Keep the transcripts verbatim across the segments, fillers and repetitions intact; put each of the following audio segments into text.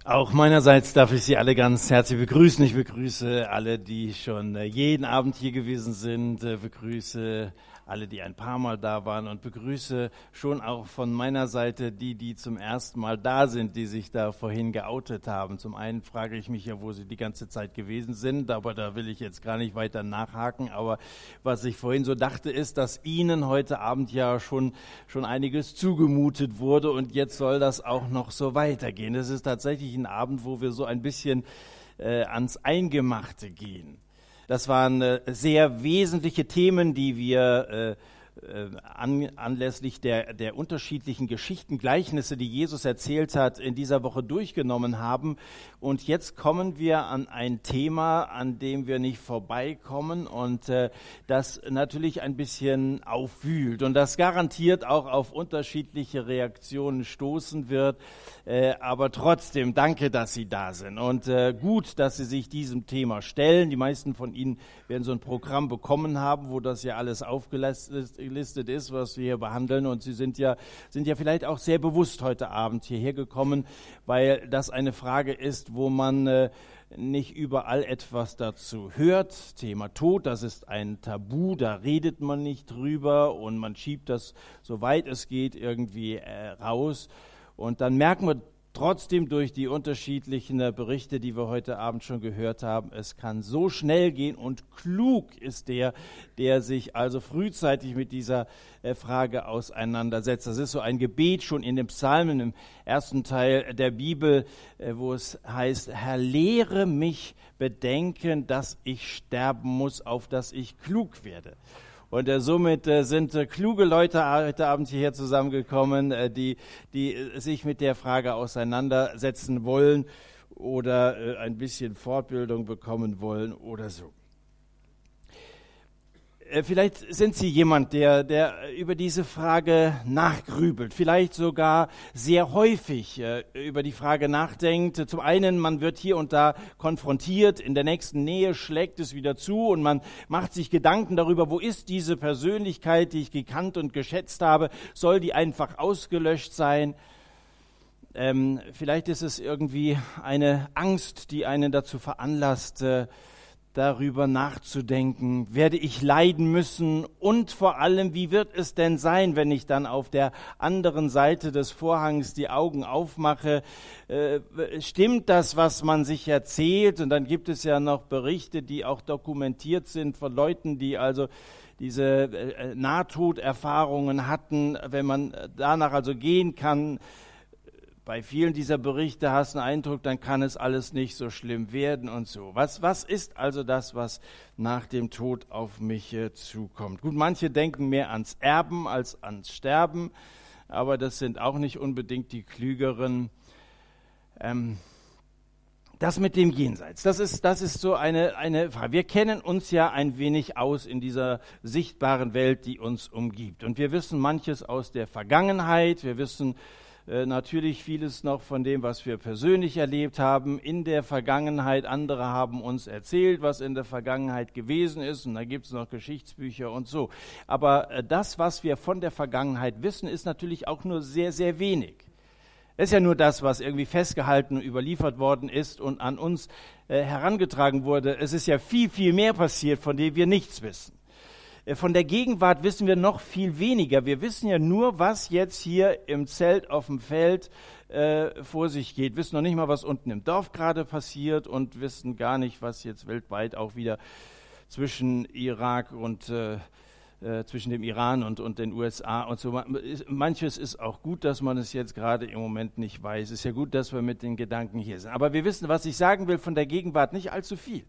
Auch meinerseits darf ich Sie alle ganz herzlich begrüßen. Ich begrüße alle, die schon jeden Abend hier gewesen sind, begrüße alle, die ein paar Mal da waren und begrüße schon auch von meiner Seite die, die zum ersten Mal da sind, die sich da vorhin geoutet haben. Zum einen frage ich mich ja, wo sie die ganze Zeit gewesen sind, aber da will ich jetzt gar nicht weiter nachhaken. Aber was ich vorhin so dachte, ist, dass Ihnen heute Abend ja schon, schon einiges zugemutet wurde und jetzt soll das auch noch so weitergehen. Das ist tatsächlich ein Abend, wo wir so ein bisschen äh, ans Eingemachte gehen. Das waren äh, sehr wesentliche Themen, die wir äh, äh, an, anlässlich der, der unterschiedlichen Geschichten, Gleichnisse, die Jesus erzählt hat, in dieser Woche durchgenommen haben. Und jetzt kommen wir an ein Thema, an dem wir nicht vorbeikommen und äh, das natürlich ein bisschen aufwühlt und das garantiert auch auf unterschiedliche Reaktionen stoßen wird. Äh, aber trotzdem, danke, dass Sie da sind und äh, gut, dass Sie sich diesem Thema stellen. Die meisten von Ihnen werden so ein Programm bekommen haben, wo das ja alles aufgelistet ist, was wir hier behandeln. Und Sie sind ja, sind ja vielleicht auch sehr bewusst heute Abend hierher gekommen, weil das eine Frage ist, wo man äh, nicht überall etwas dazu hört. Thema Tod, das ist ein Tabu, da redet man nicht drüber und man schiebt das, soweit es geht, irgendwie äh, raus. Und dann merken wir trotzdem durch die unterschiedlichen Berichte, die wir heute Abend schon gehört haben, es kann so schnell gehen und klug ist der, der sich also frühzeitig mit dieser Frage auseinandersetzt. Das ist so ein Gebet schon in den Psalmen im ersten Teil der Bibel, wo es heißt, Herr, lehre mich bedenken, dass ich sterben muss, auf dass ich klug werde. Und äh, somit äh, sind äh, kluge Leute heute Abend hierher zusammengekommen, äh, die, die äh, sich mit der Frage auseinandersetzen wollen oder äh, ein bisschen Fortbildung bekommen wollen oder so. Äh, vielleicht sind Sie jemand, der, der über diese Frage nachgrübelt, vielleicht sogar sehr häufig äh, über die Frage nachdenkt. Zum einen, man wird hier und da konfrontiert, in der nächsten Nähe schlägt es wieder zu und man macht sich Gedanken darüber, wo ist diese Persönlichkeit, die ich gekannt und geschätzt habe, soll die einfach ausgelöscht sein? Ähm, vielleicht ist es irgendwie eine Angst, die einen dazu veranlasst, äh, darüber nachzudenken, werde ich leiden müssen und vor allem, wie wird es denn sein, wenn ich dann auf der anderen Seite des Vorhangs die Augen aufmache, äh, stimmt das, was man sich erzählt? Und dann gibt es ja noch Berichte, die auch dokumentiert sind von Leuten, die also diese äh, Nahtoderfahrungen hatten, wenn man danach also gehen kann. Bei vielen dieser Berichte hast du einen Eindruck, dann kann es alles nicht so schlimm werden und so. Was, was ist also das, was nach dem Tod auf mich äh, zukommt? Gut, manche denken mehr ans Erben als ans Sterben, aber das sind auch nicht unbedingt die Klügeren. Ähm, das mit dem Jenseits, das ist, das ist so eine, eine Frage. Wir kennen uns ja ein wenig aus in dieser sichtbaren Welt, die uns umgibt. Und wir wissen manches aus der Vergangenheit, wir wissen natürlich vieles noch von dem, was wir persönlich erlebt haben in der Vergangenheit. Andere haben uns erzählt, was in der Vergangenheit gewesen ist. Und da gibt es noch Geschichtsbücher und so. Aber das, was wir von der Vergangenheit wissen, ist natürlich auch nur sehr, sehr wenig. Es ist ja nur das, was irgendwie festgehalten und überliefert worden ist und an uns äh, herangetragen wurde. Es ist ja viel, viel mehr passiert, von dem wir nichts wissen. Von der Gegenwart wissen wir noch viel weniger. Wir wissen ja nur, was jetzt hier im Zelt auf dem Feld äh, vor sich geht. Wir wissen noch nicht mal, was unten im Dorf gerade passiert und wissen gar nicht, was jetzt weltweit auch wieder zwischen Irak und äh, äh, zwischen dem Iran und, und den U S A und so. Manches ist auch gut, dass man es jetzt gerade im Moment nicht weiß. Es ist ja gut, dass wir mit den Gedanken hier sind. Aber wir wissen, was ich sagen will, von der Gegenwart nicht allzu viel.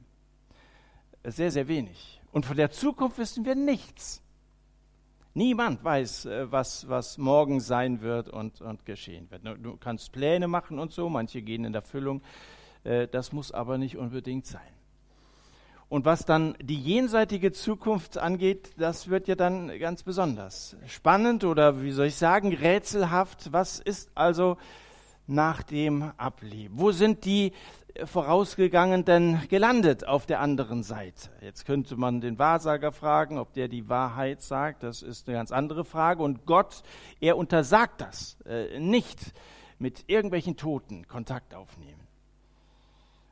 Sehr, sehr wenig. Und von der Zukunft wissen wir nichts. Niemand weiß, was, was morgen sein wird und, und geschehen wird. Du kannst Pläne machen und so, manche gehen in Erfüllung. Das muss aber nicht unbedingt sein. Und was dann die jenseitige Zukunft angeht, das wird ja dann ganz besonders spannend oder wie soll ich sagen, rätselhaft. Was ist also nach dem Ableben? Wo sind die Vorausgegangen denn gelandet auf der anderen Seite? Jetzt könnte man den Wahrsager fragen, ob der die Wahrheit sagt. Das ist eine ganz andere Frage. Und Gott, er untersagt das äh, nicht, mit irgendwelchen Toten Kontakt aufnehmen.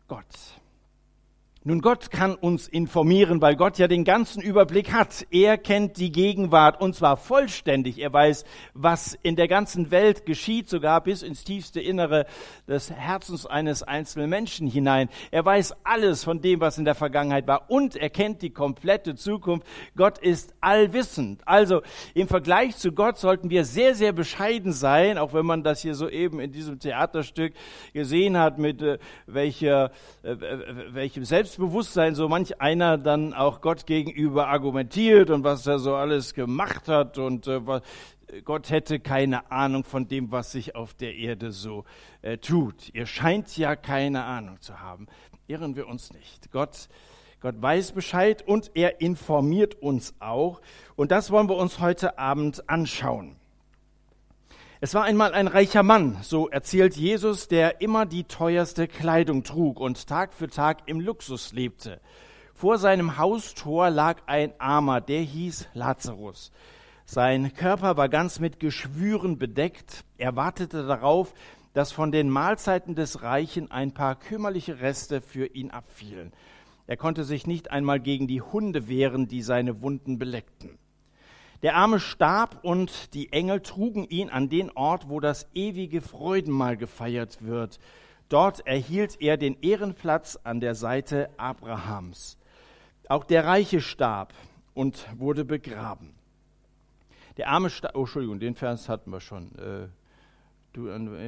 Gott. Nun, Gott kann uns informieren, weil Gott ja den ganzen Überblick hat. Er kennt die Gegenwart und zwar vollständig. Er weiß, was in der ganzen Welt geschieht, sogar bis ins tiefste Innere des Herzens eines einzelnen Menschen hinein. Er weiß alles von dem, was in der Vergangenheit war und er kennt die komplette Zukunft. Gott ist allwissend. Also im Vergleich zu Gott sollten wir sehr, sehr bescheiden sein, auch wenn man das hier soeben in diesem Theaterstück gesehen hat, mit äh, welcher, äh, welchem Selbstbewusstsein Bewusstsein so manch einer dann auch Gott gegenüber argumentiert und was er so alles gemacht hat und äh, was, Gott hätte keine Ahnung von dem, was sich auf der Erde so äh, tut. Ihr scheint ja keine Ahnung zu haben. Irren wir uns nicht. Gott, Gott weiß Bescheid und er informiert uns auch. Und das wollen wir uns heute Abend anschauen. Es war einmal ein reicher Mann, so erzählt Jesus, der immer die teuerste Kleidung trug und Tag für Tag im Luxus lebte. Vor seinem Haustor lag ein Armer, der hieß Lazarus. Sein Körper war ganz mit Geschwüren bedeckt. Er wartete darauf, dass von den Mahlzeiten des Reichen ein paar kümmerliche Reste für ihn abfielen. Er konnte sich nicht einmal gegen die Hunde wehren, die seine Wunden beleckten. Der Arme starb und die Engel trugen ihn an den Ort, wo das ewige Freudenmahl gefeiert wird. Dort erhielt er den Ehrenplatz an der Seite Abrahams. Auch der Reiche starb und wurde begraben. Der Arme starb, oh, Entschuldigung, den Vers hatten wir schon. Äh, du,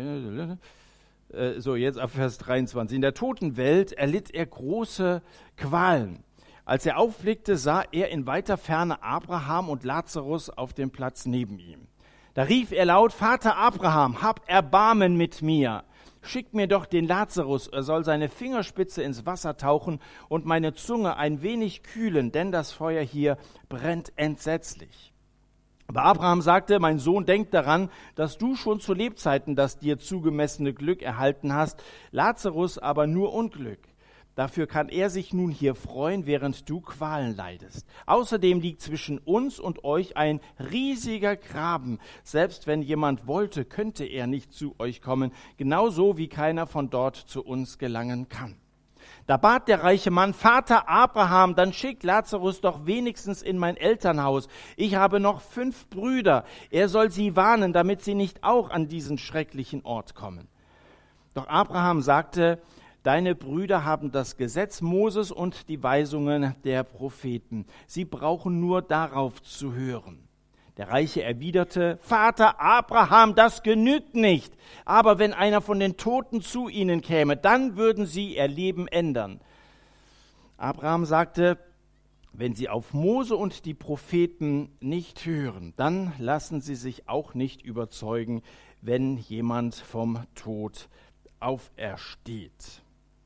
äh, so, jetzt ab Vers dreiundzwanzig. In der Totenwelt erlitt er große Qualen. Als er aufblickte, sah er in weiter Ferne Abraham und Lazarus auf dem Platz neben ihm. Da rief er laut: Vater Abraham, hab Erbarmen mit mir. Schick mir doch den Lazarus, er soll seine Fingerspitze ins Wasser tauchen und meine Zunge ein wenig kühlen, denn das Feuer hier brennt entsetzlich. Aber Abraham sagte: Mein Sohn, denk daran, dass du schon zu Lebzeiten das dir zugemessene Glück erhalten hast, Lazarus aber nur Unglück. Dafür kann er sich nun hier freuen, während du Qualen leidest. Außerdem liegt zwischen uns und euch ein riesiger Graben. Selbst wenn jemand wollte, könnte er nicht zu euch kommen, genauso wie keiner von dort zu uns gelangen kann. Da bat der reiche Mann: Vater Abraham, dann schick Lazarus doch wenigstens in mein Elternhaus. Ich habe noch fünf Brüder. Er soll sie warnen, damit sie nicht auch an diesen schrecklichen Ort kommen. Doch Abraham sagte: Deine Brüder haben das Gesetz Moses und die Weisungen der Propheten. Sie brauchen nur darauf zu hören. Der Reiche erwiderte: Vater Abraham, das genügt nicht. Aber wenn einer von den Toten zu ihnen käme, dann würden sie ihr Leben ändern. Abraham sagte: Wenn sie auf Mose und die Propheten nicht hören, dann lassen sie sich auch nicht überzeugen, wenn jemand vom Tod aufersteht.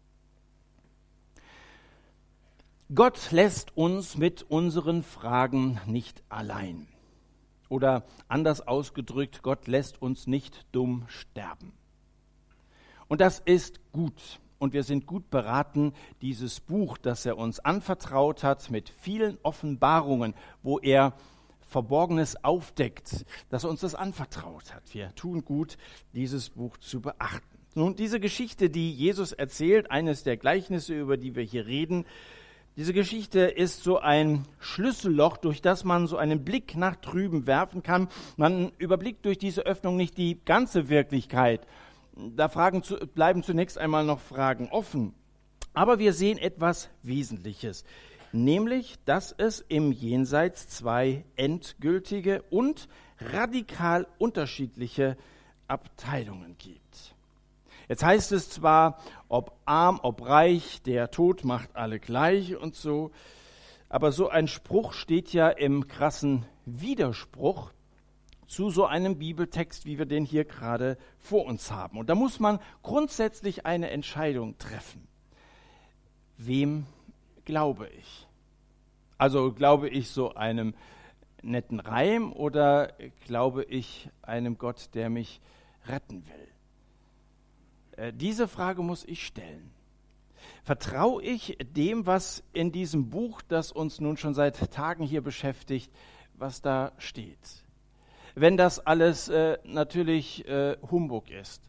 Gott lässt uns mit unseren Fragen nicht allein. Oder anders ausgedrückt, Gott lässt uns nicht dumm sterben. Und das ist gut. Und wir sind gut beraten, dieses Buch, das er uns anvertraut hat, mit vielen Offenbarungen, wo er Verborgenes aufdeckt, dass er uns das anvertraut hat. Wir tun gut, dieses Buch zu beachten. Nun, diese Geschichte, die Jesus erzählt, eines der Gleichnisse, über die wir hier reden, diese Geschichte ist so ein Schlüsselloch, durch das man so einen Blick nach drüben werfen kann. Man überblickt durch diese Öffnung nicht die ganze Wirklichkeit. Da Fragen zu, bleiben zunächst einmal noch Fragen offen. Aber wir sehen etwas Wesentliches, nämlich, dass es im Jenseits zwei endgültige und radikal unterschiedliche Abteilungen gibt. Jetzt heißt es zwar, ob arm, ob reich, der Tod macht alle gleich und so, aber so ein Spruch steht ja im krassen Widerspruch zu so einem Bibeltext, wie wir den hier gerade vor uns haben. Und da muss man grundsätzlich eine Entscheidung treffen. Wem glaube ich? Also glaube ich so einem netten Reim oder glaube ich einem Gott, der mich retten will? Diese Frage muss ich stellen. Vertraue ich dem, was in diesem Buch, das uns nun schon seit Tagen hier beschäftigt, was da steht? Wenn das alles äh, natürlich äh, Humbug ist,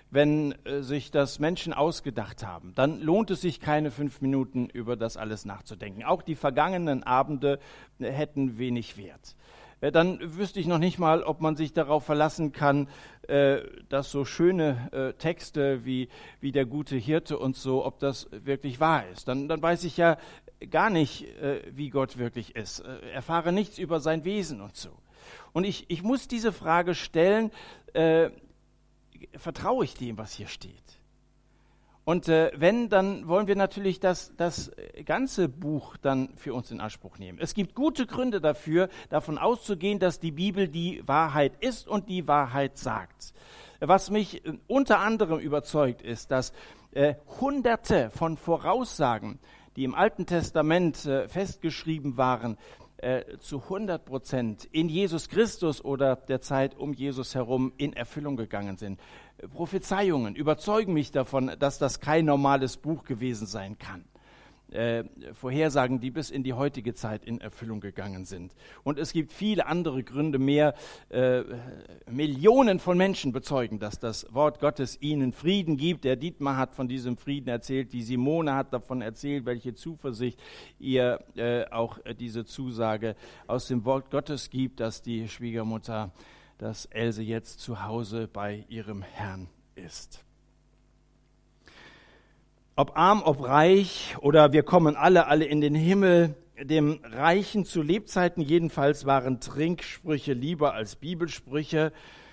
wenn äh, sich das Menschen ausgedacht haben, dann lohnt es sich keine fünf Minuten über das alles nachzudenken. Auch die vergangenen Abende äh, hätten wenig Wert. Äh, dann wüsste ich noch nicht mal, ob man sich darauf verlassen kann, äh, dass so schöne äh, Texte wie, wie der gute Hirte und so, ob das wirklich wahr ist. Dann, dann weiß ich ja gar nicht, äh, wie Gott wirklich ist. Äh, erfahre nichts über sein Wesen und so. Und ich, ich muss diese Frage stellen, äh, vertraue ich dem, was hier steht? Und äh, wenn, dann wollen wir natürlich das, das ganze Buch dann für uns in Anspruch nehmen. Es gibt gute Gründe dafür, davon auszugehen, dass die Bibel die Wahrheit ist und die Wahrheit sagt. Was mich äh, unter anderem überzeugt, ist, dass äh, Hunderte von Voraussagen, die im Alten Testament äh, festgeschrieben waren, Äh, zu hundert Prozent in Jesus Christus oder der Zeit um Jesus herum in Erfüllung gegangen sind. Äh, Prophezeiungen überzeugen mich davon, dass das kein normales Buch gewesen sein kann. Äh, Vorhersagen, die bis in die heutige Zeit in Erfüllung gegangen sind. Und es gibt viele andere Gründe mehr. Äh, Millionen von Menschen bezeugen, dass das Wort Gottes ihnen Frieden gibt. Der Dietmar hat von diesem Frieden erzählt, die Simone hat davon erzählt, welche Zuversicht ihr äh, auch äh, diese Zusage aus dem Wort Gottes gibt, dass die Schwiegermutter, dass Else jetzt zu Hause bei ihrem Herrn ist. Ob arm, ob reich oder wir kommen alle, alle in den Himmel, dem Reichen zu Lebzeiten jedenfalls waren Trinksprüche lieber als Bibelsprüche.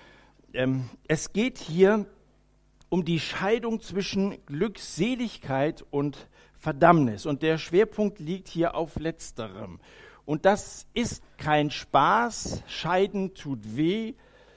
Ähm, es geht hier um die Scheidung zwischen Glückseligkeit und Verdammnis und der Schwerpunkt liegt hier auf Letzterem. Und das ist kein Spaß, Scheiden tut weh.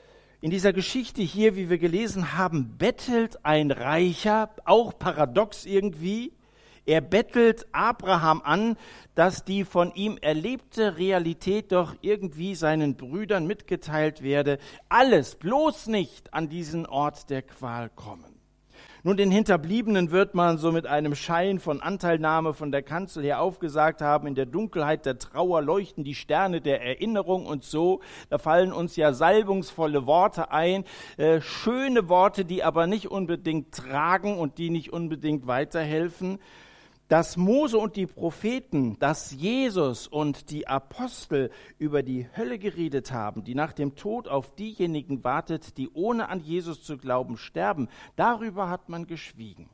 In dieser Geschichte hier, wie wir gelesen haben, bettelt ein Reicher, auch paradox irgendwie, er bettelt Abraham an, dass die von ihm erlebte Realität doch irgendwie seinen Brüdern mitgeteilt werde, alles bloß nicht an diesen Ort der Qual kommen. Nun, den Hinterbliebenen wird man so mit einem Schein von Anteilnahme von der Kanzel her aufgesagt haben, in der Dunkelheit der Trauer leuchten die Sterne der Erinnerung und so. Da fallen uns ja salbungsvolle Worte ein, äh, schöne Worte, die aber nicht unbedingt tragen und die nicht unbedingt weiterhelfen. Dass Mose und die Propheten, dass Jesus und die Apostel über die Hölle geredet haben, die nach dem Tod auf diejenigen wartet, die ohne an Jesus zu glauben sterben, darüber hat man geschwiegen.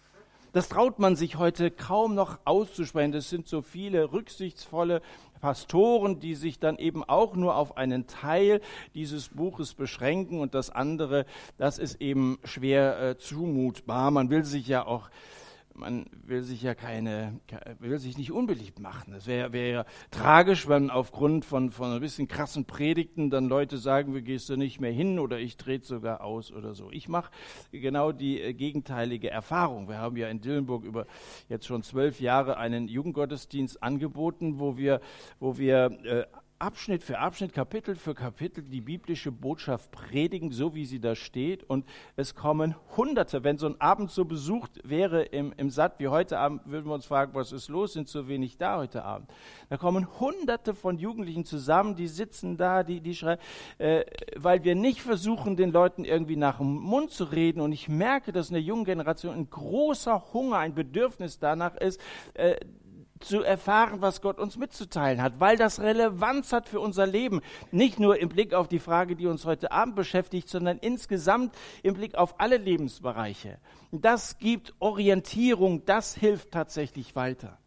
Das traut man sich heute kaum noch auszusprechen. Es sind so viele rücksichtsvolle Pastoren, die sich dann eben auch nur auf einen Teil dieses Buches beschränken und das andere, das ist eben schwer äh, zumutbar. Man will sich ja auch Man will sich ja keine, will sich nicht unbeliebt machen. Es wäre wär ja tragisch, wenn aufgrund von, von ein bisschen krassen Predigten dann Leute sagen, wir gehst du nicht mehr hin oder ich trete sogar aus oder so. Ich mache genau die äh, gegenteilige Erfahrung. Wir haben ja in Dillenburg über jetzt schon zwölf Jahre einen Jugendgottesdienst angeboten, wo wir, wo wir äh, Abschnitt für Abschnitt, Kapitel für Kapitel die biblische Botschaft predigen, so wie sie da steht. Und es kommen Hunderte. Wenn so ein Abend so besucht wäre im, im Satt wie heute Abend, würden wir uns fragen, was ist los, sind so wenig da heute Abend. Da kommen Hunderte von Jugendlichen zusammen, die sitzen da, die, die schreien, äh, weil wir nicht versuchen, den Leuten irgendwie nach dem Mund zu reden. Und ich merke, dass in der jungen Generation ein großer Hunger, ein Bedürfnis danach ist, äh, zu erfahren, was Gott uns mitzuteilen hat, weil das Relevanz hat für unser Leben. Nicht nur im Blick auf die Frage, die uns heute Abend beschäftigt, sondern insgesamt im Blick auf alle Lebensbereiche. Das gibt Orientierung, das hilft tatsächlich weiter.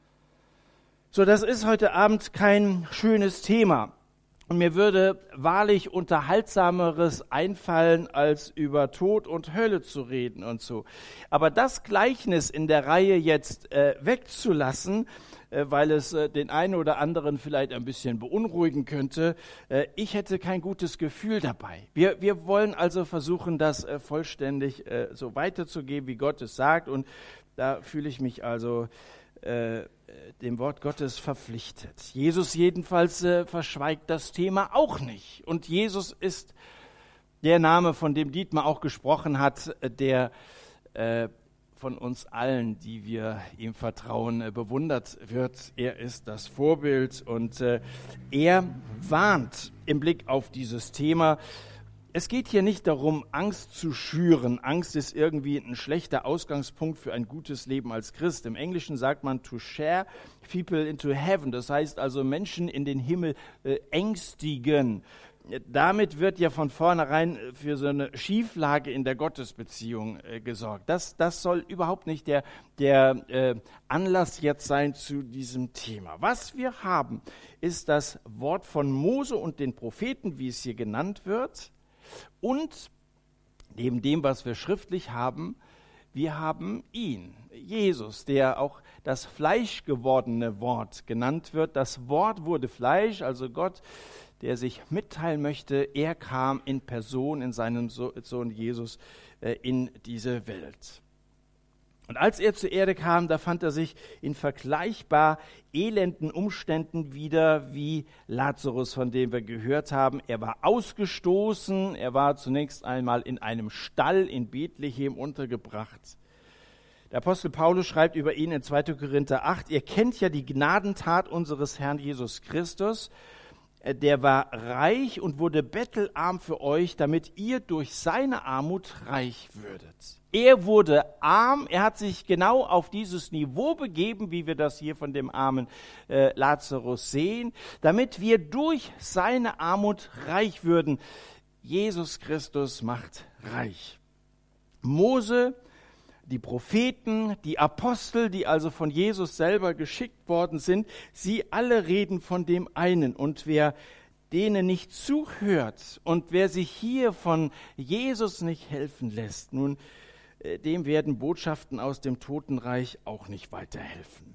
So, das ist heute Abend kein schönes Thema. Und mir würde wahrlich Unterhaltsameres einfallen, als über Tod und Hölle zu reden und so. Aber das Gleichnis in der Reihe jetzt äh, wegzulassen, äh, weil es äh, den einen oder anderen vielleicht ein bisschen beunruhigen könnte, äh, ich hätte kein gutes Gefühl dabei. Wir, wir wollen also versuchen, das äh, vollständig äh, so weiterzugeben, wie Gott es sagt. Und da fühle ich mich also Äh, dem Wort Gottes verpflichtet. Jesus jedenfalls äh, verschweigt das Thema auch nicht. Und Jesus ist der Name, von dem Dietmar auch gesprochen hat, der äh, von uns allen, die wir ihm vertrauen, äh, bewundert wird. Er ist das Vorbild und äh, er warnt im Blick auf dieses Thema. Es geht hier nicht darum, Angst zu schüren. Angst ist irgendwie ein schlechter Ausgangspunkt für ein gutes Leben als Christ. Im Englischen sagt man to share people into heaven. Das heißt also Menschen in den Himmel äh, ängstigen. Damit wird ja von vornherein für so eine Schieflage in der Gottesbeziehung äh, gesorgt. Das, das soll überhaupt nicht der, der äh, Anlass jetzt sein zu diesem Thema. Was wir haben, ist das Wort von Mose und den Propheten, wie es hier genannt wird. Und neben dem, was wir schriftlich haben, wir haben ihn, Jesus, der auch das fleischgewordene Wort genannt wird. Das Wort wurde Fleisch, also Gott, der sich mitteilen möchte, er kam in Person in seinem Sohn Jesus äh, in diese Welt. Und als er zur Erde kam, da fand er sich in vergleichbar elenden Umständen wieder wie Lazarus, von dem wir gehört haben. Er war ausgestoßen, er war zunächst einmal in einem Stall in Bethlehem untergebracht. Der Apostel Paulus schreibt über ihn in zweiter Korinther acht, ihr kennt ja die Gnadentat unseres Herrn Jesus Christus, der war reich und wurde bettelarm für euch, damit ihr durch seine Armut reich würdet. Er wurde arm, er hat sich genau auf dieses Niveau begeben, wie wir das hier von dem armen äh, Lazarus sehen, damit wir durch seine Armut reich würden. Jesus Christus macht reich. Mose, die Propheten, die Apostel, die also von Jesus selber geschickt worden sind, sie alle reden von dem einen. Und wer denen nicht zuhört und wer sich hier von Jesus nicht helfen lässt, nun, dem werden Botschaften aus dem Totenreich auch nicht weiterhelfen.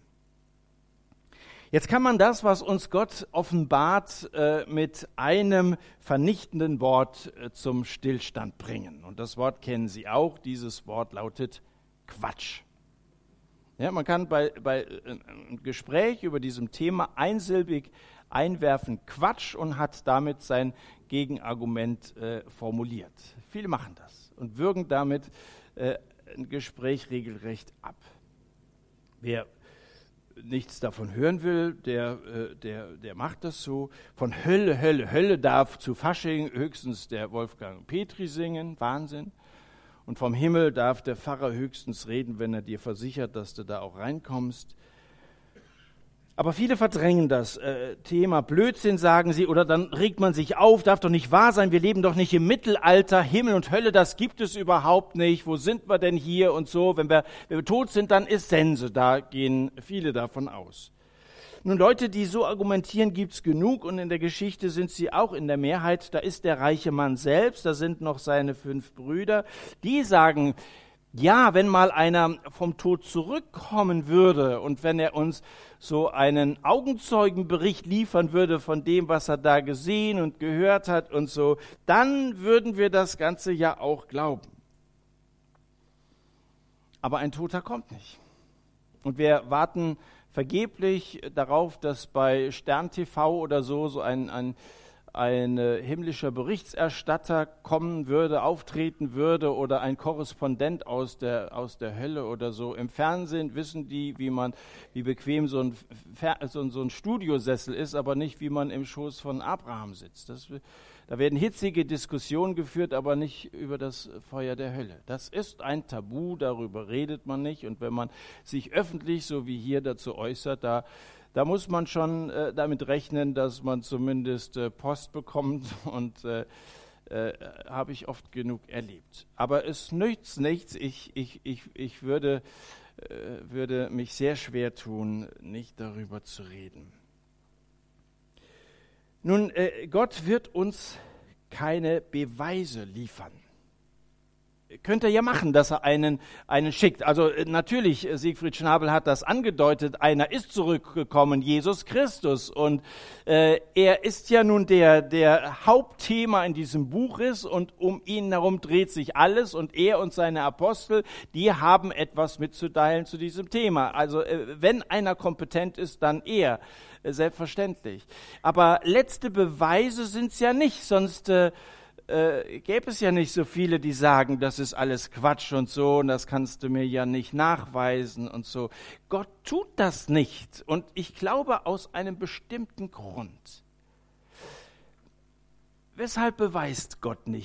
Jetzt kann man das, was uns Gott offenbart, mit einem vernichtenden Wort zum Stillstand bringen. Und das Wort kennen Sie auch. Dieses Wort lautet Quatsch. Ja, man kann bei, bei einem Gespräch über diesem Thema einsilbig einwerfen Quatsch und hat damit sein Gegenargument äh, formuliert. Viele machen das und würgen damit äh, ein Gespräch regelrecht ab. Wer nichts davon hören will, der, äh, der, der macht das so. Von Hölle, Hölle, Hölle darf zu Fasching höchstens der Wolfgang Petri singen, Wahnsinn. Und vom Himmel darf der Pfarrer höchstens reden, wenn er dir versichert, dass du da auch reinkommst. Aber viele verdrängen das äh, Thema Blödsinn, sagen sie, oder dann regt man sich auf, darf doch nicht wahr sein, wir leben doch nicht im Mittelalter, Himmel und Hölle, das gibt es überhaupt nicht, wo sind wir denn hier und so, wenn wir, wenn wir tot sind, dann ist Sense, da gehen viele davon aus. Nun, Leute, die so argumentieren, gibt's genug und in der Geschichte sind sie auch in der Mehrheit. Da ist der reiche Mann selbst, da sind noch seine fünf Brüder. Die sagen, ja, wenn mal einer vom Tod zurückkommen würde und wenn er uns so einen Augenzeugenbericht liefern würde von dem, was er da gesehen und gehört hat und so, dann würden wir das Ganze ja auch glauben. Aber ein Toter kommt nicht. Und wir warten vergeblich darauf, dass bei Stern T V oder so so ein, ein, ein himmlischer Berichterstatter kommen würde, auftreten würde oder ein Korrespondent aus der, aus der Hölle oder so. Im Fernsehen wissen die, wie man, wie bequem so ein, so ein, so ein Studiosessel ist, aber nicht, wie man im Schoß von Abraham sitzt. Das, da werden hitzige Diskussionen geführt, aber nicht über das Feuer der Hölle. Das ist ein Tabu, darüber redet man nicht. Und wenn man sich öffentlich, so wie hier, dazu äußert, da, da muss man schon äh, damit rechnen, dass man zumindest äh, Post bekommt. Und äh, äh, habe ich oft genug erlebt. Aber es nützt nichts. Ich, ich, ich, ich würde, äh, würde mich sehr schwer tun, nicht darüber zu reden. Nun, äh, Gott wird uns keine Beweise liefern. Könnte er ja machen, dass er einen, einen schickt. Also äh, natürlich, äh, Siegfried Schnabel hat das angedeutet, einer ist zurückgekommen, Jesus Christus. Und äh, er ist ja nun der, der Hauptthema in diesem Buch ist und um ihn herum dreht sich alles. Und er und seine Apostel, die haben etwas mitzuteilen zu diesem Thema. Also äh, wenn einer kompetent ist, dann er. Selbstverständlich. Aber letzte Beweise sind es ja nicht, sonst äh, äh, gäbe es ja nicht so viele, die sagen, das ist alles Quatsch und so und das kannst du mir ja nicht nachweisen und so. Gott tut das nicht und ich glaube aus einem bestimmten Grund. Weshalb beweist Gott nicht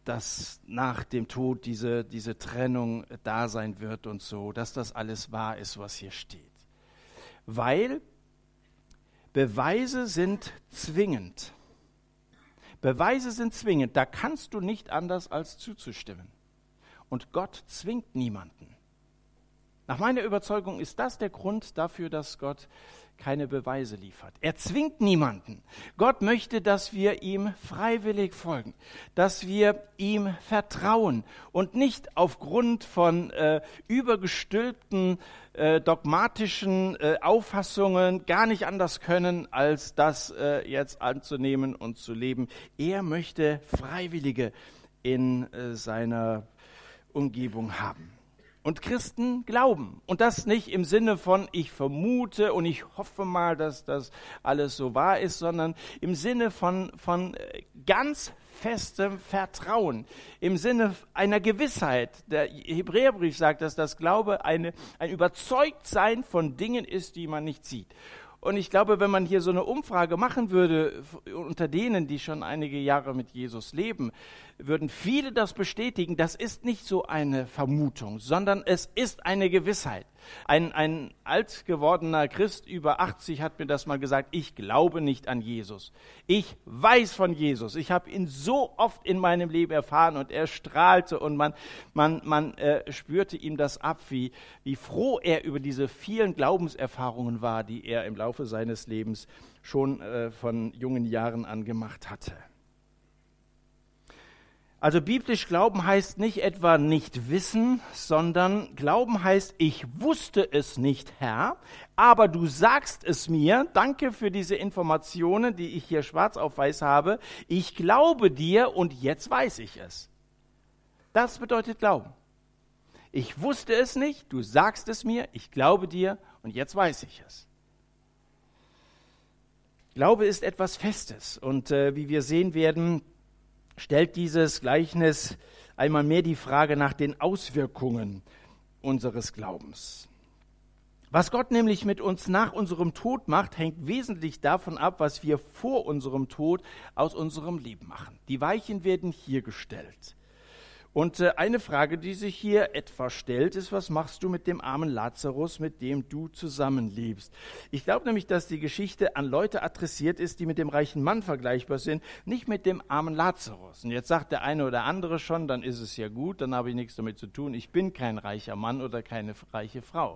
dass nach dem Tod diese, diese Trennung da sein wird und so, dass das alles wahr ist, was hier steht. Weil Beweise sind zwingend. Beweise sind zwingend, da kannst du nicht anders als zuzustimmen. Und Gott zwingt niemanden. Nach meiner Überzeugung ist das der Grund dafür, dass Gott keine Beweise liefert. Er zwingt niemanden. Gott möchte, dass wir ihm freiwillig folgen, dass wir ihm vertrauen und nicht aufgrund von äh, übergestülpten äh, dogmatischen äh, Auffassungen gar nicht anders können, als das äh, jetzt anzunehmen und zu leben. Er möchte Freiwillige in äh, seiner Umgebung haben. Und Christen glauben. Und das nicht im Sinne von, ich vermute und ich hoffe mal, dass das alles so wahr ist, sondern im Sinne von, von ganz festem Vertrauen, im Sinne einer Gewissheit. Der Hebräerbrief sagt, dass das Glaube eine, ein Überzeugtsein von Dingen ist, die man nicht sieht. Und ich glaube, wenn man hier so eine Umfrage machen würde unter denen, die schon einige Jahre mit Jesus leben, würden viele das bestätigen. Das ist nicht so eine Vermutung, sondern es ist eine Gewissheit. Ein, ein alt gewordener Christ über achtzig hat mir das mal gesagt, ich glaube nicht an Jesus. Ich weiß von Jesus. Ich habe ihn so oft in meinem Leben erfahren und er strahlte und man, man, man äh, spürte ihm das ab, wie, wie froh er über diese vielen Glaubenserfahrungen war, die er im Laufe seines Lebens schon äh, von jungen Jahren an gemacht hatte. Also biblisch Glauben heißt nicht etwa nicht wissen, sondern Glauben heißt, ich wusste es nicht, Herr, aber du sagst es mir, danke für diese Informationen, die ich hier schwarz auf weiß habe, ich glaube dir und jetzt weiß ich es. Das bedeutet Glauben. Ich wusste es nicht, du sagst es mir, ich glaube dir und jetzt weiß ich es. Glaube ist etwas Festes und äh, wie wir sehen werden, stellt dieses Gleichnis einmal mehr die Frage nach den Auswirkungen unseres Glaubens. Was Gott nämlich mit uns nach unserem Tod macht, hängt wesentlich davon ab, was wir vor unserem Tod aus unserem Leben machen. Die Weichen werden hier gestellt. Und eine Frage, die sich hier etwa stellt, ist, was machst du mit dem armen Lazarus, mit dem du zusammenlebst? Ich glaube nämlich, dass die Geschichte an Leute adressiert ist, die mit dem reichen Mann vergleichbar sind, nicht mit dem armen Lazarus. Und jetzt sagt der eine oder andere schon, dann ist es ja gut, dann habe ich nichts damit zu tun, ich bin kein reicher Mann oder keine reiche Frau.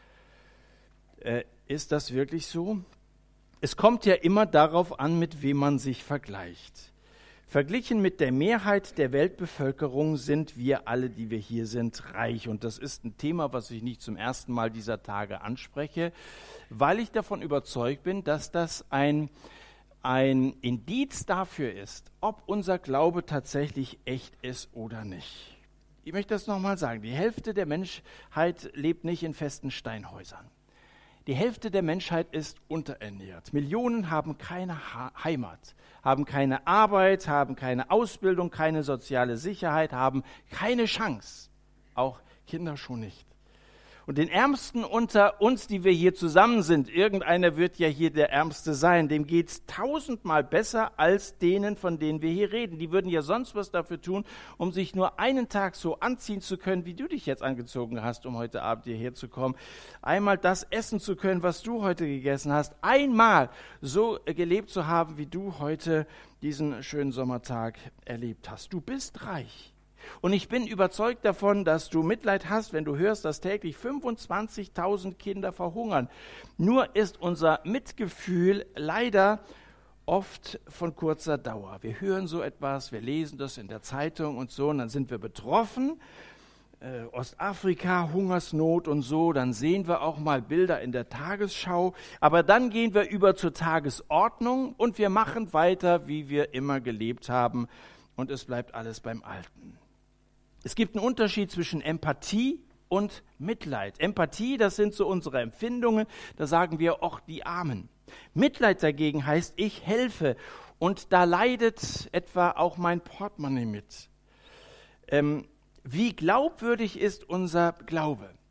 Äh, ist das wirklich so? Es kommt ja immer darauf an, mit wem man sich vergleicht. Verglichen mit der Mehrheit der Weltbevölkerung sind wir alle, die wir hier sind, reich. Und das ist ein Thema, was ich nicht zum ersten Mal dieser Tage anspreche, weil ich davon überzeugt bin, dass das ein, ein Indiz dafür ist, ob unser Glaube tatsächlich echt ist oder nicht. Ich möchte das nochmal sagen. Die Hälfte der Menschheit lebt nicht in festen Steinhäusern. Die Hälfte der Menschheit ist unterernährt. Millionen haben keine ha- Heimat, haben keine Arbeit, haben keine Ausbildung, keine soziale Sicherheit, haben keine Chance. Auch Kinder schon nicht. Und den Ärmsten unter uns, die wir hier zusammen sind, irgendeiner wird ja hier der Ärmste sein, dem geht es tausendmal besser als denen, von denen wir hier reden. Die würden ja sonst was dafür tun, um sich nur einen Tag so anziehen zu können, wie du dich jetzt angezogen hast, um heute Abend hierher zu kommen. Einmal das essen zu können, was du heute gegessen hast. Einmal so gelebt zu haben, wie du heute diesen schönen Sommertag erlebt hast. Du bist reich. Und ich bin überzeugt davon, dass du Mitleid hast, wenn du hörst, dass täglich fünfundzwanzigtausend Kinder verhungern. Nur ist unser Mitgefühl leider oft von kurzer Dauer. Wir hören so etwas, wir lesen das in der Zeitung und so, und dann sind wir betroffen. Äh, Ostafrika, Hungersnot und so, dann sehen wir auch mal Bilder in der Tagesschau. Aber dann gehen wir über zur Tagesordnung und wir machen weiter, wie wir immer gelebt haben. Und es bleibt alles beim Alten. Es gibt einen Unterschied zwischen Empathie und Mitleid. Empathie, das sind so unsere Empfindungen, da sagen wir, ach, die Armen. Mitleid dagegen heißt, ich helfe und da leidet etwa auch mein Portemonnaie mit. Ähm, wie glaubwürdig ist unser Glaube?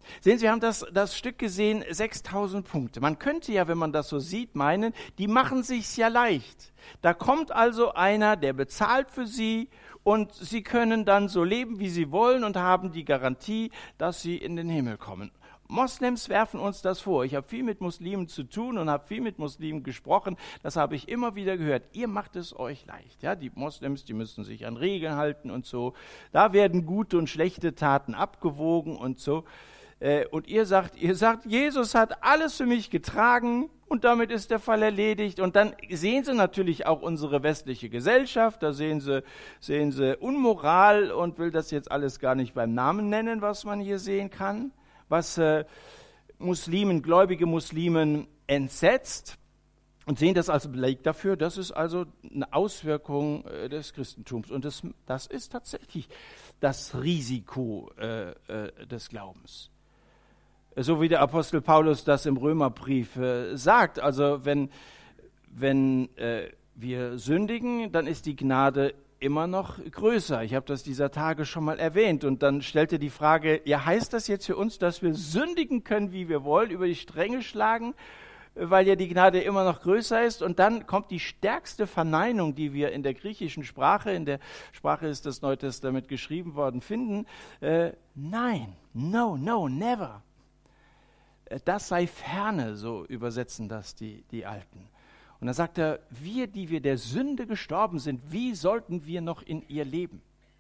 Sehen Sie, wir haben das, das Stück gesehen, sechstausend Punkte. Man könnte ja, wenn man das so sieht, meinen, die machen sich's ja leicht. Da kommt also einer, der bezahlt für sie und sie können dann so leben, wie sie wollen und haben die Garantie, dass sie in den Himmel kommen. Moslems werfen uns das vor. Ich habe viel mit Muslimen zu tun und habe viel mit Muslimen gesprochen. Das habe ich immer wieder gehört. Ihr macht es euch leicht. Ja, die Moslems, die müssen sich an Regeln halten und so. Da werden gute und schlechte Taten abgewogen und so. Und ihr sagt, ihr sagt, Jesus hat alles für mich getragen und damit ist der Fall erledigt. Und dann sehen sie natürlich auch unsere westliche Gesellschaft, da sehen sie, sehen sie Unmoral und will das jetzt alles gar nicht beim Namen nennen, was man hier sehen kann, was äh, Muslimen, gläubige Muslimen entsetzt und sehen das als Beleg dafür, das ist also eine Auswirkung äh, des Christentums. Und das, das ist tatsächlich das Risiko äh, äh, des Glaubens. So wie der Apostel Paulus das im Römerbrief äh, sagt. Also wenn, wenn äh, wir sündigen, dann ist die Gnade immer noch größer. Ich habe das dieser Tage schon mal erwähnt. Und dann stellt er die Frage, ja, heißt das jetzt für uns, dass wir sündigen können, wie wir wollen, über die Stränge schlagen, weil ja die Gnade immer noch größer ist? Und dann kommt die stärkste Verneinung, die wir in der griechischen Sprache, in der Sprache ist das Neue Testament geschrieben worden, finden. Äh, nein, no, no, never. Das sei ferne, so übersetzen das die, die Alten. Und dann sagt er, wir, die wir der Sünde gestorben sind, wie sollten wir noch in ihr leben?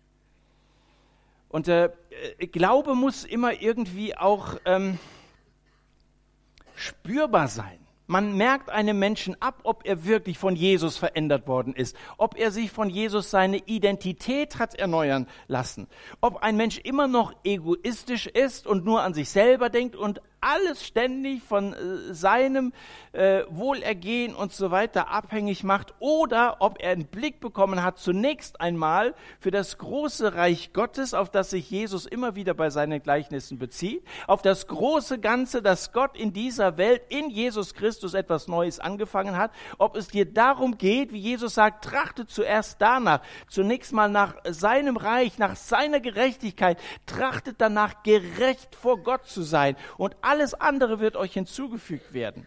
Und äh, Glaube muss immer irgendwie auch ähm, spürbar sein. Man merkt einem Menschen ab, ob er wirklich von Jesus verändert worden ist, ob er sich von Jesus seine Identität hat erneuern lassen, ob ein Mensch immer noch egoistisch ist und nur an sich selber denkt und alles ständig von äh, seinem äh, Wohlergehen und so weiter abhängig macht, oder ob er einen Blick bekommen hat, zunächst einmal für das große Reich Gottes, auf das sich Jesus immer wieder bei seinen Gleichnissen bezieht, auf das große Ganze, dass Gott in dieser Welt, in Jesus Christus etwas Neues angefangen hat, ob es dir darum geht, wie Jesus sagt, trachte zuerst danach, zunächst mal nach seinem Reich, nach seiner Gerechtigkeit, trachtet danach, gerecht vor Gott zu sein, und alles andere wird euch hinzugefügt werden.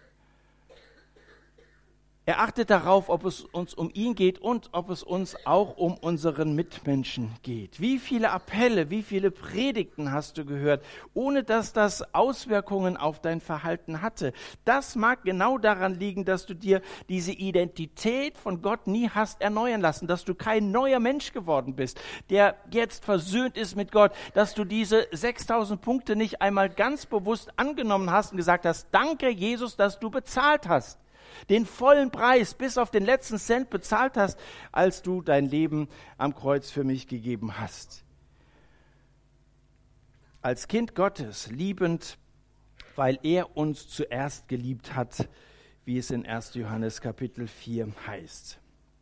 Er achtet darauf, ob es uns um ihn geht und ob es uns auch um unseren Mitmenschen geht. Wie viele Appelle, wie viele Predigten hast du gehört, ohne dass das Auswirkungen auf dein Verhalten hatte? Das mag genau daran liegen, dass du dir diese Identität von Gott nie hast erneuern lassen, dass du kein neuer Mensch geworden bist, der jetzt versöhnt ist mit Gott, dass du diese sechstausend Punkte nicht einmal ganz bewusst angenommen hast und gesagt hast, danke Jesus, dass du bezahlt hast. Den vollen Preis bis auf den letzten Cent bezahlt hast, als du dein Leben am Kreuz für mich gegeben hast. Als Kind Gottes liebend, weil er uns zuerst geliebt hat, wie es in erster Johannes Kapitel vier heißt.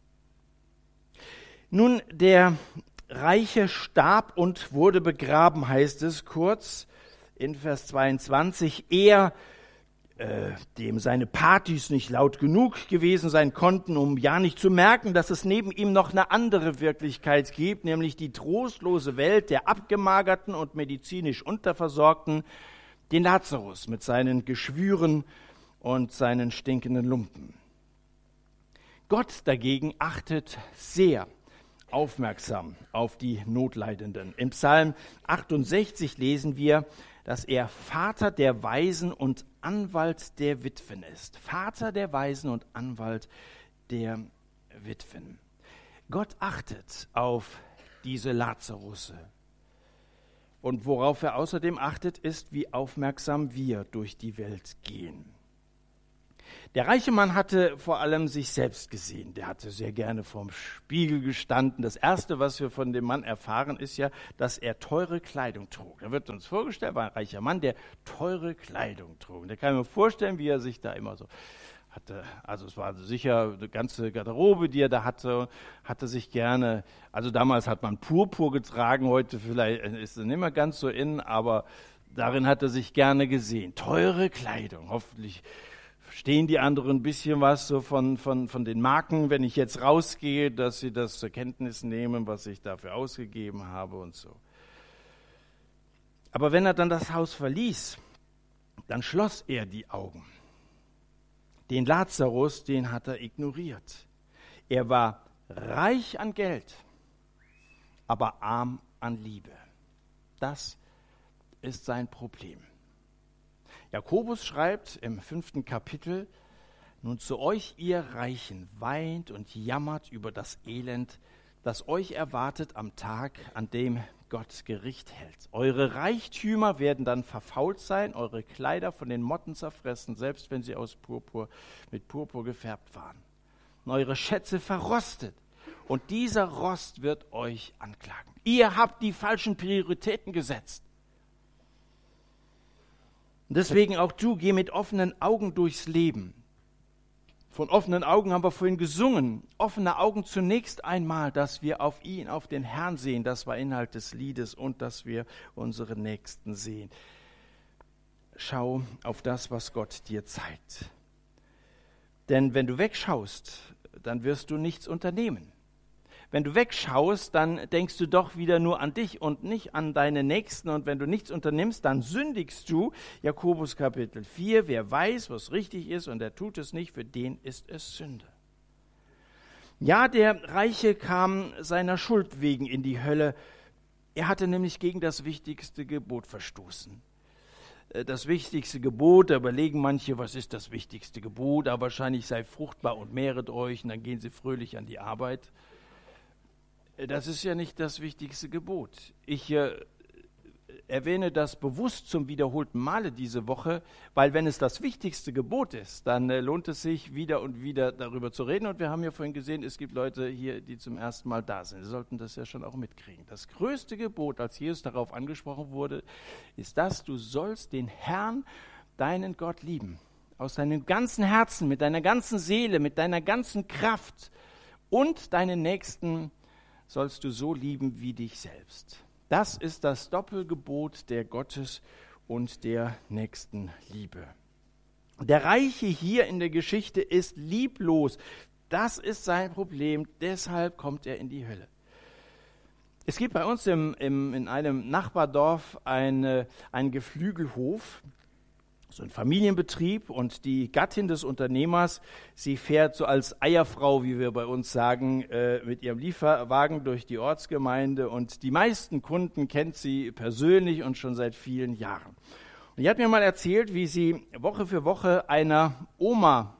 Nun, der Reiche starb und wurde begraben, heißt es kurz in Vers zweiundzwanzig. Er Äh, dem seine Partys nicht laut genug gewesen sein konnten, um ja nicht zu merken, dass es neben ihm noch eine andere Wirklichkeit gibt, nämlich die trostlose Welt der Abgemagerten und medizinisch Unterversorgten, den Lazarus mit seinen Geschwüren und seinen stinkenden Lumpen. Gott dagegen achtet sehr aufmerksam auf die Notleidenden. Im Psalm achtundsechzig lesen wir, dass er Vater der Waisen und Anwalt der Witwen ist. Vater der Waisen und Anwalt der Witwen. Gott achtet auf diese Lazarusse. Und worauf er außerdem achtet, ist, wie aufmerksam wir durch die Welt gehen. Der reiche Mann hatte vor allem sich selbst gesehen. Der hatte sehr gerne vorm Spiegel gestanden. Das Erste, was wir von dem Mann erfahren, ist ja, dass er teure Kleidung trug. Da wird uns vorgestellt, war ein reicher Mann, der teure Kleidung trug. Da kann ich mir vorstellen, wie er sich da immer so hatte. Also es war sicher eine ganze Garderobe, die er da hatte, hatte sich gerne, also damals hat man Purpur getragen, heute vielleicht ist es nicht mehr ganz so in, aber darin hat er sich gerne gesehen. Teure Kleidung, hoffentlich verstehen die anderen ein bisschen was so von, von, von den Marken, wenn ich jetzt rausgehe, dass sie das zur Kenntnis nehmen, was ich dafür ausgegeben habe und so. Aber wenn er dann das Haus verließ, dann schloss er die Augen. Den Lazarus, den hat er ignoriert. Er war reich an Geld, aber arm an Liebe. Das ist sein Problem. Jakobus schreibt im fünften Kapitel: Nun zu euch, ihr Reichen, weint und jammert über das Elend, das euch erwartet am Tag, an dem Gott Gericht hält. Eure Reichtümer werden dann verfault sein, eure Kleider von den Motten zerfressen, selbst wenn sie aus Purpur, mit Purpur gefärbt waren. Und eure Schätze verrostet. Und dieser Rost wird euch anklagen. Ihr habt die falschen Prioritäten gesetzt. Und deswegen auch du, geh mit offenen Augen durchs Leben. Von offenen Augen haben wir vorhin gesungen. Offene Augen zunächst einmal, dass wir auf ihn, auf den Herrn sehen. Das war Inhalt des Liedes. Und dass wir unsere Nächsten sehen. Schau auf das, was Gott dir zeigt. Denn wenn du wegschaust, dann wirst du nichts unternehmen. Wenn du wegschaust, dann denkst du doch wieder nur an dich und nicht an deine Nächsten. Und wenn du nichts unternimmst, dann sündigst du. Jakobus Kapitel vier, wer weiß, was richtig ist und er tut es nicht, für den ist es Sünde. Ja, der Reiche kam seiner Schuld wegen in die Hölle. Er hatte nämlich gegen das wichtigste Gebot verstoßen. Das wichtigste Gebot, da überlegen manche, was ist das wichtigste Gebot? Aber wahrscheinlich sei fruchtbar und mehret euch und dann gehen sie fröhlich an die Arbeit. Das ist ja nicht das wichtigste Gebot. Ich äh, erwähne das bewusst zum wiederholten Male diese Woche, weil wenn es das wichtigste Gebot ist, dann äh, lohnt es sich wieder und wieder darüber zu reden. Und wir haben ja vorhin gesehen, es gibt Leute hier, die zum ersten Mal da sind. Sie sollten das ja schon auch mitkriegen. Das größte Gebot, als Jesus darauf angesprochen wurde, ist das: Du sollst den Herrn, deinen Gott, lieben. Aus deinem ganzen Herzen, mit deiner ganzen Seele, mit deiner ganzen Kraft und deinen Nächsten sollst du so lieben wie dich selbst. Das ist das Doppelgebot der Gottes- und der Nächstenliebe. Der Reiche hier in der Geschichte ist lieblos. Das ist sein Problem, deshalb kommt er in die Hölle. Es gibt bei uns im, im, in einem Nachbardorf eine, einen Geflügelhof, so ein Familienbetrieb, und die Gattin des Unternehmers, sie fährt so als Eierfrau, wie wir bei uns sagen, äh, mit ihrem Lieferwagen durch die Ortsgemeinde, und die meisten Kunden kennt sie persönlich und schon seit vielen Jahren. Und die hat mir mal erzählt, wie sie Woche für Woche einer Oma,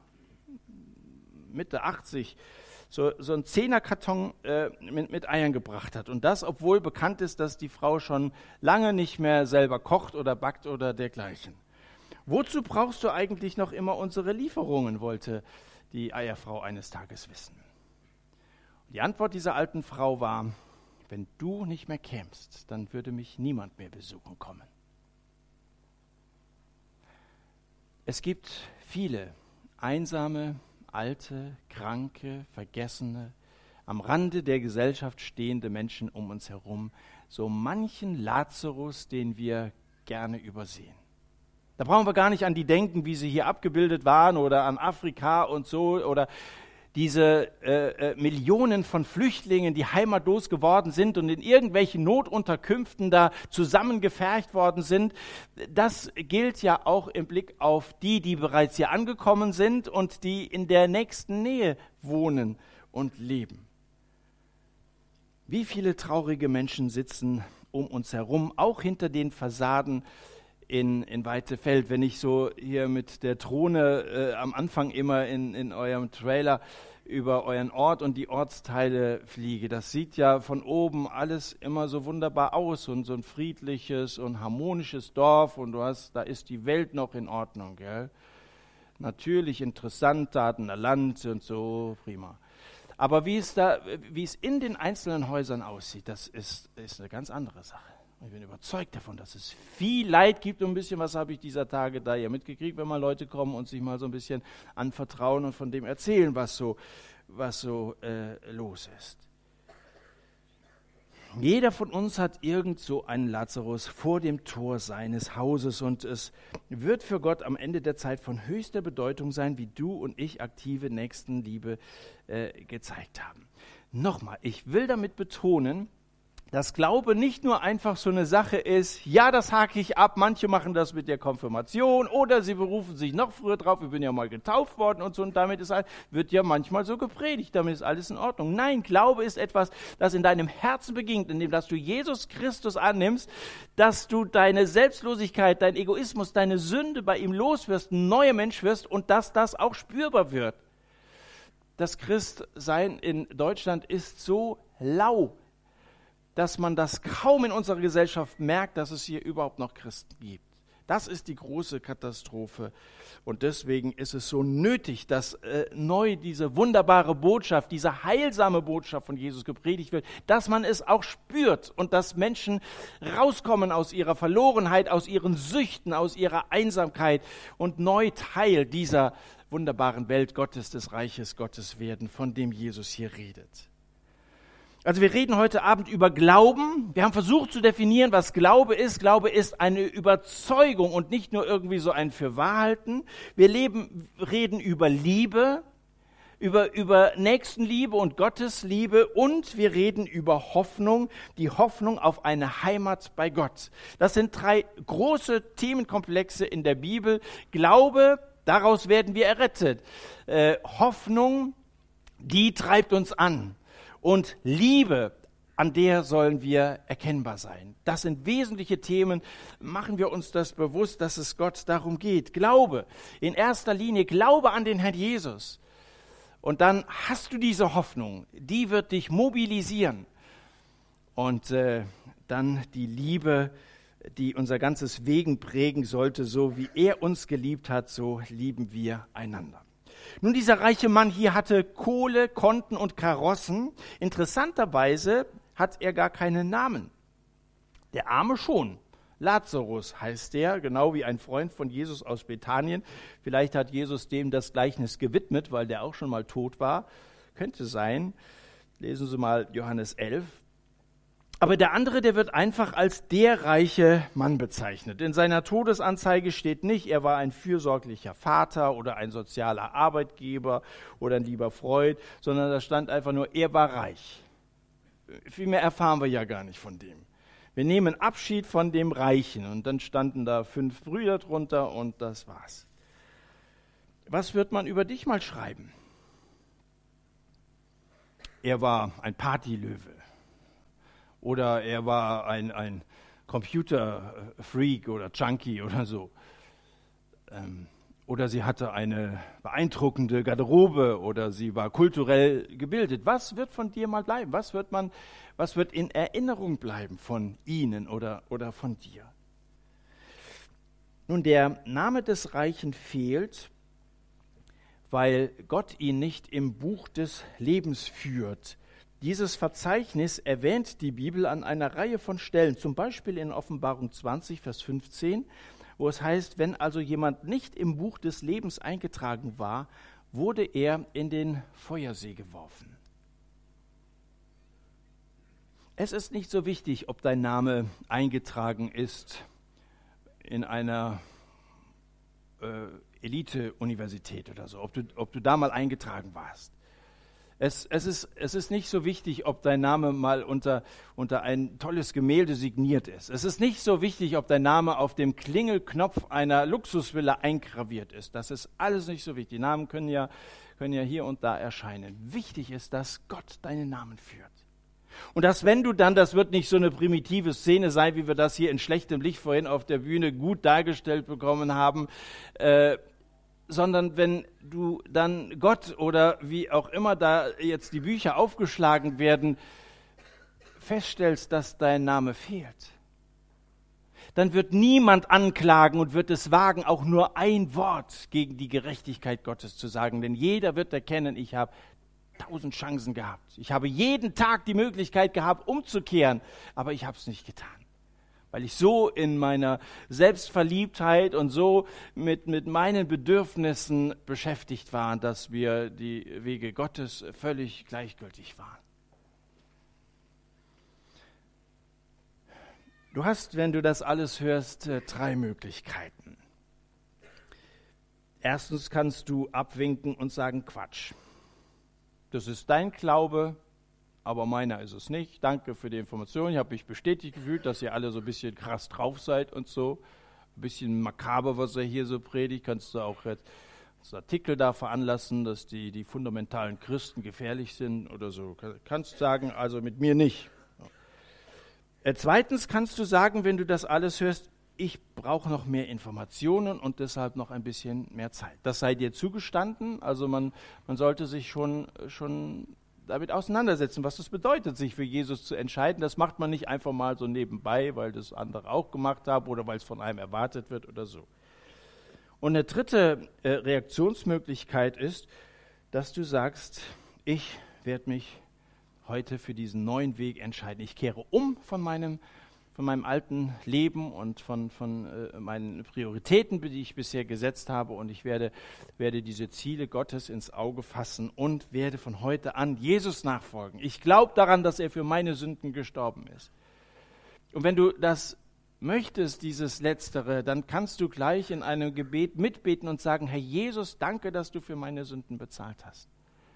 Mitte achtzig, so, so einen Zehnerkarton äh, mit, mit Eiern gebracht hat. Und das, obwohl bekannt ist, dass die Frau schon lange nicht mehr selber kocht oder backt oder dergleichen. Wozu brauchst du eigentlich noch immer unsere Lieferungen, wollte die Eierfrau eines Tages wissen. Die Antwort dieser alten Frau war: Wenn du nicht mehr kämst, dann würde mich niemand mehr besuchen kommen. Es gibt viele einsame, alte, kranke, vergessene, am Rande der Gesellschaft stehende Menschen um uns herum, so manchen Lazarus, den wir gerne übersehen. Da brauchen wir gar nicht an die denken, wie sie hier abgebildet waren, oder an Afrika und so, oder diese äh, äh, Millionen von Flüchtlingen, die heimatlos geworden sind und in irgendwelchen Notunterkünften da zusammengefercht worden sind. Das gilt ja auch im Blick auf die, die bereits hier angekommen sind und die in der nächsten Nähe wohnen und leben. Wie viele traurige Menschen sitzen um uns herum, auch hinter den Fassaden in, in Weitefeld. Wenn ich so hier mit der Drohne äh, am Anfang immer in, in eurem Trailer über euren Ort und die Ortsteile fliege, das sieht ja von oben alles immer so wunderbar aus und so ein friedliches und harmonisches Dorf, und du hast, da ist die Welt noch in Ordnung, gell? Natürlich interessant, Datener Land und so, prima. Aber wie es da, wie es in den einzelnen Häusern aussieht, das ist, ist eine ganz andere Sache. Ich bin überzeugt davon, dass es viel Leid gibt, und ein bisschen was habe ich dieser Tage da ja mitgekriegt, wenn mal Leute kommen und sich mal so ein bisschen anvertrauen und von dem erzählen, was so, was so äh, los ist. Jeder von uns hat irgend so einen Lazarus vor dem Tor seines Hauses, und es wird für Gott am Ende der Zeit von höchster Bedeutung sein, wie du und ich aktive Nächstenliebe äh, gezeigt haben. Nochmal, ich will damit betonen, dass Glaube nicht nur einfach so eine Sache ist, ja, das hake ich ab, manche machen das mit der Konfirmation oder sie berufen sich noch früher drauf, ich bin ja mal getauft worden und so und damit ist alles, wird ja manchmal so gepredigt, damit ist alles in Ordnung. Nein, Glaube ist etwas, das in deinem Herzen beginnt, indem dass du Jesus Christus annimmst, dass du deine Selbstlosigkeit, dein Egoismus, deine Sünde bei ihm loswirst, ein neuer Mensch wirst und dass das auch spürbar wird. Das Christsein in Deutschland ist so lau, dass man das kaum in unserer Gesellschaft merkt, dass es hier überhaupt noch Christen gibt. Das ist die große Katastrophe. Und deswegen ist es so nötig, dass äh, neu diese wunderbare Botschaft, diese heilsame Botschaft von Jesus gepredigt wird, dass man es auch spürt und dass Menschen rauskommen aus ihrer Verlorenheit, aus ihren Süchten, aus ihrer Einsamkeit und neu Teil dieser wunderbaren Welt Gottes, des Reiches Gottes werden, von dem Jesus hier redet. Also wir reden heute Abend über Glauben. Wir haben versucht zu definieren, was Glaube ist. Glaube ist eine Überzeugung und nicht nur irgendwie so ein Fürwahrhalten. Wir leben, reden über Liebe, über, über Nächstenliebe und Gottesliebe und wir reden über Hoffnung, die Hoffnung auf eine Heimat bei Gott. Das sind drei große Themenkomplexe in der Bibel. Glaube, daraus werden wir errettet. Äh, Hoffnung, die treibt uns an. Und Liebe, an der sollen wir erkennbar sein. Das sind wesentliche Themen. Machen wir uns das bewusst, dass es Gott darum geht. Glaube, in erster Linie Glaube an den Herrn Jesus. Und dann hast du diese Hoffnung, die wird dich mobilisieren. Und äh, dann die Liebe, die unser ganzes Wegen prägen sollte, so wie er uns geliebt hat, so lieben wir einander. Nun, dieser reiche Mann hier hatte Kohle, Konten und Karossen. Interessanterweise hat er gar keinen Namen. Der Arme schon. Lazarus heißt der, genau wie ein Freund von Jesus aus Bethanien. Vielleicht hat Jesus dem das Gleichnis gewidmet, weil der auch schon mal tot war. Könnte sein. Lesen Sie mal Johannes elf. Aber der andere, der wird einfach als der reiche Mann bezeichnet. In seiner Todesanzeige steht nicht, er war ein fürsorglicher Vater oder ein sozialer Arbeitgeber oder ein lieber Freund, sondern da stand einfach nur, er war reich. Viel mehr erfahren wir ja gar nicht von dem. Wir nehmen Abschied von dem Reichen und dann standen da fünf Brüder drunter und das war's. Was wird man über dich mal schreiben? Er war ein Partylöwe. Oder er war ein, ein Computerfreak oder Junkie oder so. Ähm, oder sie hatte eine beeindruckende Garderobe oder sie war kulturell gebildet. Was wird von dir mal bleiben? Was wird man, was wird in Erinnerung bleiben von ihnen oder, oder von dir? Nun, der Name des Reichen fehlt, weil Gott ihn nicht im Buch des Lebens führt. Dieses Verzeichnis erwähnt die Bibel an einer Reihe von Stellen, zum Beispiel in Offenbarung zwanzig, Vers fünfzehn, wo es heißt, wenn also jemand nicht im Buch des Lebens eingetragen war, wurde er in den Feuersee geworfen. Es ist nicht so wichtig, ob dein Name eingetragen ist in einer äh, Elite-Universität oder so, ob du, ob du da mal eingetragen warst. Es, es, ist, es ist nicht so wichtig, ob dein Name mal unter, unter ein tolles Gemälde signiert ist. Es ist nicht so wichtig, ob dein Name auf dem Klingelknopf einer Luxusvilla eingraviert ist. Das ist alles nicht so wichtig. Die Namen können ja, können ja hier und da erscheinen. Wichtig ist, dass Gott deinen Namen führt. Und dass wenn du dann, das wird nicht so eine primitive Szene sein, wie wir das hier in schlechtem Licht vorhin auf der Bühne gut dargestellt bekommen haben, äh, sondern wenn du dann Gott oder wie auch immer da jetzt die Bücher aufgeschlagen werden, feststellst, dass dein Name fehlt, dann wird niemand anklagen und wird es wagen, auch nur ein Wort gegen die Gerechtigkeit Gottes zu sagen. Denn jeder wird erkennen, ich habe tausend Chancen gehabt. Ich habe jeden Tag die Möglichkeit gehabt, umzukehren, aber ich habe es nicht getan. Weil ich so in meiner Selbstverliebtheit und so mit, mit meinen Bedürfnissen beschäftigt war, dass mir die Wege Gottes völlig gleichgültig waren. Du hast, wenn du das alles hörst, drei Möglichkeiten. Erstens kannst du abwinken und sagen, Quatsch. Das ist dein Glaube, aber meiner ist es nicht. Danke für die Information. Ich habe mich bestätigt gefühlt, dass ihr alle so ein bisschen krass drauf seid und so. Ein bisschen makaber, was er hier so predigt. Kannst du auch jetzt einen Artikel da veranlassen, dass die, die fundamentalen Christen gefährlich sind oder so. Kannst sagen, also mit mir nicht. Äh, zweitens kannst du sagen, wenn du das alles hörst, ich brauche noch mehr Informationen und deshalb noch ein bisschen mehr Zeit. Das sei dir zugestanden. Also man, man sollte sich schon, schon damit auseinandersetzen, was es bedeutet, sich für Jesus zu entscheiden. Das macht man nicht einfach mal so nebenbei, weil das andere auch gemacht haben oder weil es von einem erwartet wird oder so. Und eine dritte äh, Reaktionsmöglichkeit ist, dass du sagst, ich werde mich heute für diesen neuen Weg entscheiden. Ich kehre um von meinem, von meinem alten Leben und von, von äh, meinen Prioritäten, die ich bisher gesetzt habe, und ich werde, werde diese Ziele Gottes ins Auge fassen und werde von heute an Jesus nachfolgen. Ich glaube daran, dass er für meine Sünden gestorben ist. Und wenn du das möchtest, dieses Letztere, dann kannst du gleich in einem Gebet mitbeten und sagen, Herr Jesus, danke, dass du für meine Sünden bezahlt hast.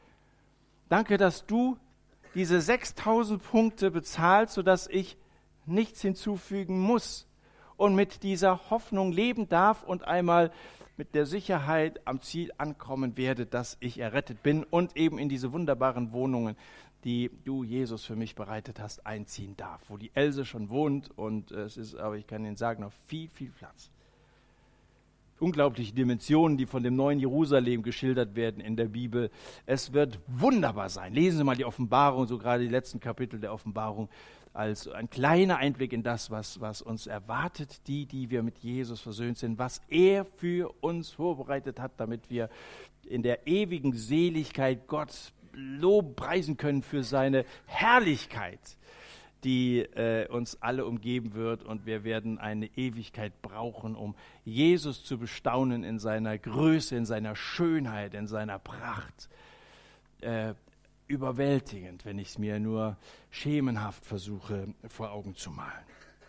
Danke, dass du diese sechstausend Punkte bezahlst, sodass ich nichts hinzufügen muss und mit dieser Hoffnung leben darf und einmal mit der Sicherheit am Ziel ankommen werde, dass ich errettet bin und eben in diese wunderbaren Wohnungen, die du, Jesus, für mich bereitet hast, einziehen darf, wo die Else schon wohnt und es ist, aber ich kann Ihnen sagen, noch viel, viel Platz. Unglaubliche Dimensionen, die von dem neuen Jerusalem geschildert werden in der Bibel. Es wird wunderbar sein. Lesen Sie mal die Offenbarung, so gerade die letzten Kapitel der Offenbarung, als ein kleiner Einblick in das, was, was uns erwartet, die, die wir mit Jesus versöhnt sind, was er für uns vorbereitet hat, damit wir in der ewigen Seligkeit Gott Lob preisen können für seine Herrlichkeit, die äh, uns alle umgeben wird, und wir werden eine Ewigkeit brauchen, um Jesus zu bestaunen in seiner Größe, in seiner Schönheit, in seiner Pracht. Äh, überwältigend, wenn ich es mir nur schemenhaft versuche vor Augen zu malen.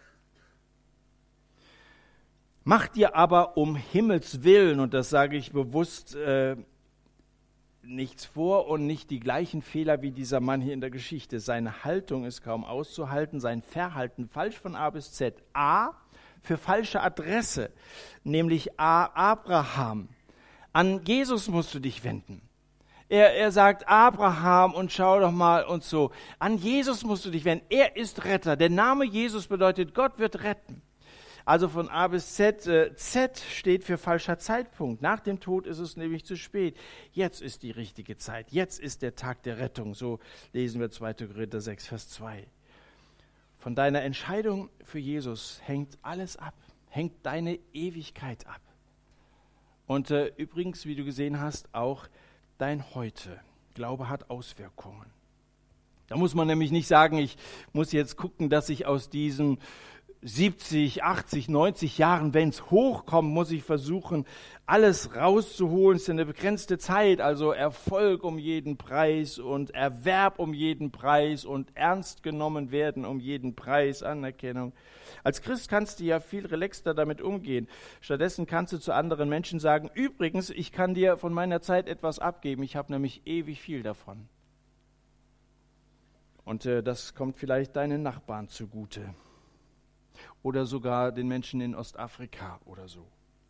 Mach dir aber um Himmels Willen, und das sage ich bewusst, äh, nichts vor und nicht die gleichen Fehler wie dieser Mann hier in der Geschichte. Seine Haltung ist kaum auszuhalten, sein Verhalten falsch von A bis Z. A für falsche Adresse, nämlich A, Abraham. An Jesus musst du dich wenden. Er, er sagt, Abraham, und schau doch mal und so. An Jesus musst du dich wenden. Er ist Retter. Der Name Jesus bedeutet, Gott wird retten. Also von A bis Z. Äh, Z steht für falscher Zeitpunkt. Nach dem Tod ist es nämlich zu spät. Jetzt ist die richtige Zeit. Jetzt ist der Tag der Rettung. So lesen wir zweiter Korinther sechs, Vers zwei. Von deiner Entscheidung für Jesus hängt alles ab. Hängt deine Ewigkeit ab. Und äh, übrigens, wie du gesehen hast, auch dein Heute. Glaube hat Auswirkungen. Da muss man nämlich nicht sagen, ich muss jetzt gucken, dass ich aus diesen siebzig, achtzig, neunzig Jahren, wenn es hochkommt, muss ich versuchen, alles rauszuholen. Es ist eine begrenzte Zeit, also Erfolg um jeden Preis und Erwerb um jeden Preis und ernst genommen werden um jeden Preis, Anerkennung. Als Christ kannst du ja viel relaxter damit umgehen. Stattdessen kannst du zu anderen Menschen sagen, übrigens, ich kann dir von meiner Zeit etwas abgeben, ich habe nämlich ewig viel davon. Und äh, das kommt vielleicht deinen Nachbarn zugute. Oder sogar den Menschen in Ostafrika oder so.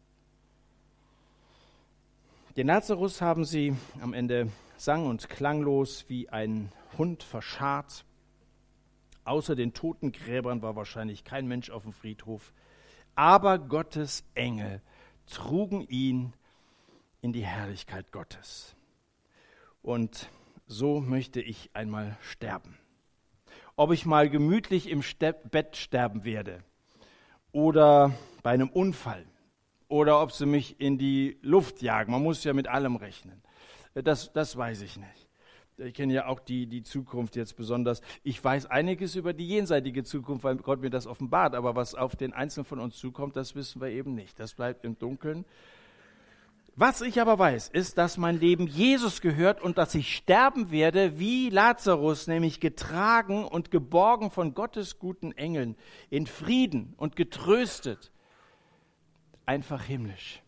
Den Lazarus haben sie am Ende sang- und klanglos wie ein Hund verscharrt. Außer den Totengräbern war wahrscheinlich kein Mensch auf dem Friedhof. Aber Gottes Engel trugen ihn in die Herrlichkeit Gottes. Und so möchte ich einmal sterben. Ob ich mal gemütlich im Bett sterben werde oder bei einem Unfall oder ob sie mich in die Luft jagen. Man muss ja mit allem rechnen. Das, das weiß ich nicht. Ich kenne ja auch die, die Zukunft jetzt besonders. Ich weiß einiges über die jenseitige Zukunft, weil Gott mir das offenbart. Aber was auf den Einzelnen von uns zukommt, das wissen wir eben nicht. Das bleibt im Dunkeln. Was ich aber weiß, ist, dass mein Leben Jesus gehört und dass ich sterben werde wie Lazarus, nämlich getragen und geborgen von Gottes guten Engeln, in Frieden und getröstet, einfach himmlisch.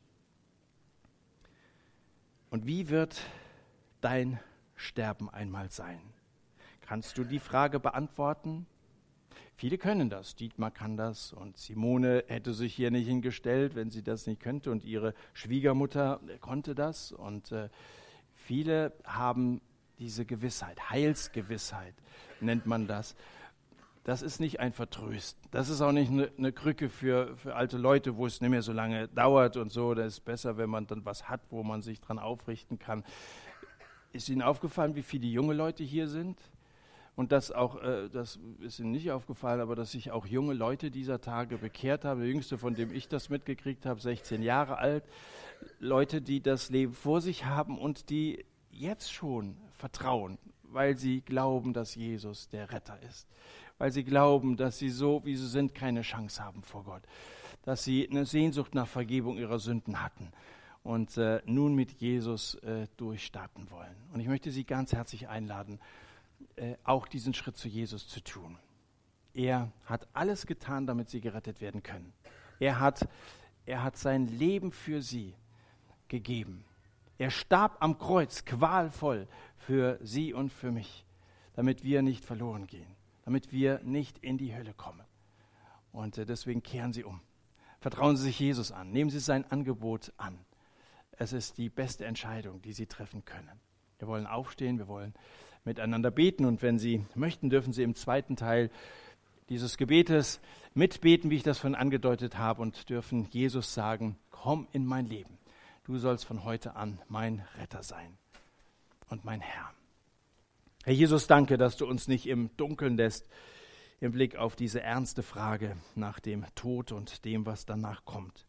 Und wie wird dein Sterben einmal sein? Kannst du die Frage beantworten? Viele können das. Dietmar kann das und Simone hätte sich hier nicht hingestellt, wenn sie das nicht könnte. Und ihre Schwiegermutter konnte das. Und äh, viele haben diese Gewissheit, Heilsgewissheit nennt man das. Das ist nicht ein Vertrösten. Das ist auch nicht eine, eine Krücke für, für alte Leute, wo es nicht mehr so lange dauert und so. Das ist besser, wenn man dann was hat, wo man sich dran aufrichten kann. Ist Ihnen aufgefallen, wie viele junge Leute hier sind? Und das auch, äh, das ist Ihnen nicht aufgefallen, aber dass sich auch junge Leute dieser Tage bekehrt haben. Der Jüngste, von dem ich das mitgekriegt habe, sechzehn Jahre alt. Leute, die das Leben vor sich haben und die jetzt schon vertrauen, weil sie glauben, dass Jesus der Retter ist. Weil sie glauben, dass sie so, wie sie sind, keine Chance haben vor Gott. Dass sie eine Sehnsucht nach Vergebung ihrer Sünden hatten und äh, nun mit Jesus äh, durchstarten wollen. Und ich möchte Sie ganz herzlich einladen, äh, auch diesen Schritt zu Jesus zu tun. Er hat alles getan, damit Sie gerettet werden können. Er hat, er hat sein Leben für Sie gegeben. Er starb am Kreuz qualvoll für Sie und für mich, damit wir nicht verloren gehen, damit wir nicht in die Hölle kommen. Und äh, deswegen kehren Sie um. Vertrauen Sie sich Jesus an. Nehmen Sie sein Angebot an. Es ist die beste Entscheidung, die Sie treffen können. Wir wollen aufstehen, wir wollen miteinander beten. Und wenn Sie möchten, dürfen Sie im zweiten Teil dieses Gebetes mitbeten, wie ich das schon angedeutet habe, und dürfen Jesus sagen, komm in mein Leben. Du sollst von heute an mein Retter sein und mein Herr. Herr Jesus, danke, dass du uns nicht im Dunkeln lässt, im Blick auf diese ernste Frage nach dem Tod und dem, was danach kommt.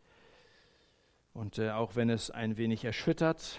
Und äh, auch wenn es ein wenig erschüttert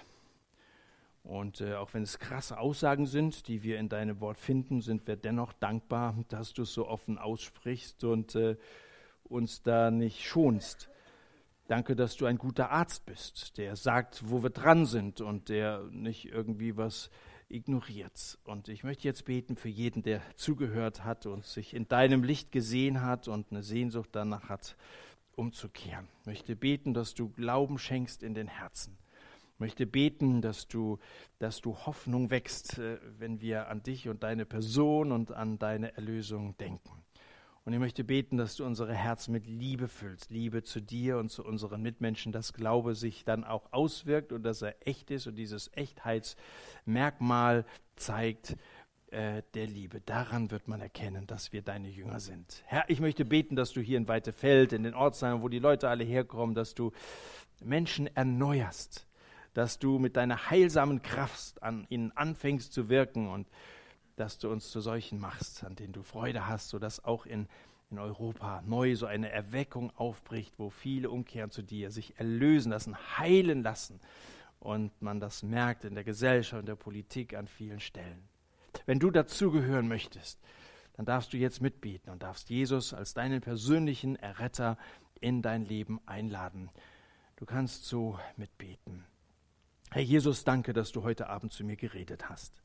und äh, auch wenn es krasse Aussagen sind, die wir in deinem Wort finden, sind wir dennoch dankbar, dass du es so offen aussprichst und äh, uns da nicht schonst. Danke, dass du ein guter Arzt bist, der sagt, wo wir dran sind und der nicht irgendwie was ignoriert. Und ich möchte jetzt beten für jeden, der zugehört hat und sich in deinem Licht gesehen hat und eine Sehnsucht danach hat, umzukehren. Ich möchte beten, dass du Glauben schenkst in den Herzen. Ich möchte beten, dass du, dass du Hoffnung wächst, wenn wir an dich und deine Person und an deine Erlösung denken. Und ich möchte beten, dass du unsere Herzen mit Liebe füllst, Liebe zu dir und zu unseren Mitmenschen, dass Glaube sich dann auch auswirkt und dass er echt ist und dieses Echtheitsmerkmal zeigt äh, der Liebe. Daran wird man erkennen, dass wir deine Jünger sind. Herr, ich möchte beten, dass du hier in Weitefeld, in den Ortsheimen, wo die Leute alle herkommen, dass du Menschen erneuerst, dass du mit deiner heilsamen Kraft an ihnen anfängst zu wirken und dass du uns zu solchen machst, an denen du Freude hast, sodass auch in, in Europa neu so eine Erweckung aufbricht, wo viele umkehren zu dir, sich erlösen lassen, heilen lassen und man das merkt in der Gesellschaft und der Politik an vielen Stellen. Wenn du dazugehören möchtest, dann darfst du jetzt mitbeten und darfst Jesus als deinen persönlichen Erretter in dein Leben einladen. Du kannst so mitbeten. Herr Jesus, danke, dass du heute Abend zu mir geredet hast.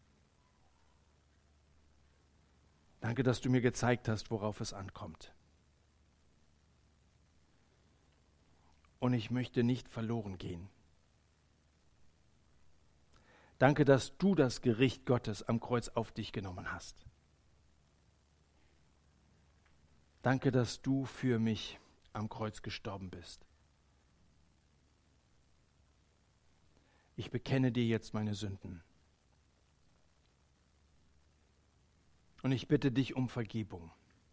Danke, dass du mir gezeigt hast, worauf es ankommt. Und ich möchte nicht verloren gehen. Danke, dass du das Gericht Gottes am Kreuz auf dich genommen hast. Danke, dass du für mich am Kreuz gestorben bist. Ich bekenne dir jetzt meine Sünden. Und ich bitte dich um Vergebung.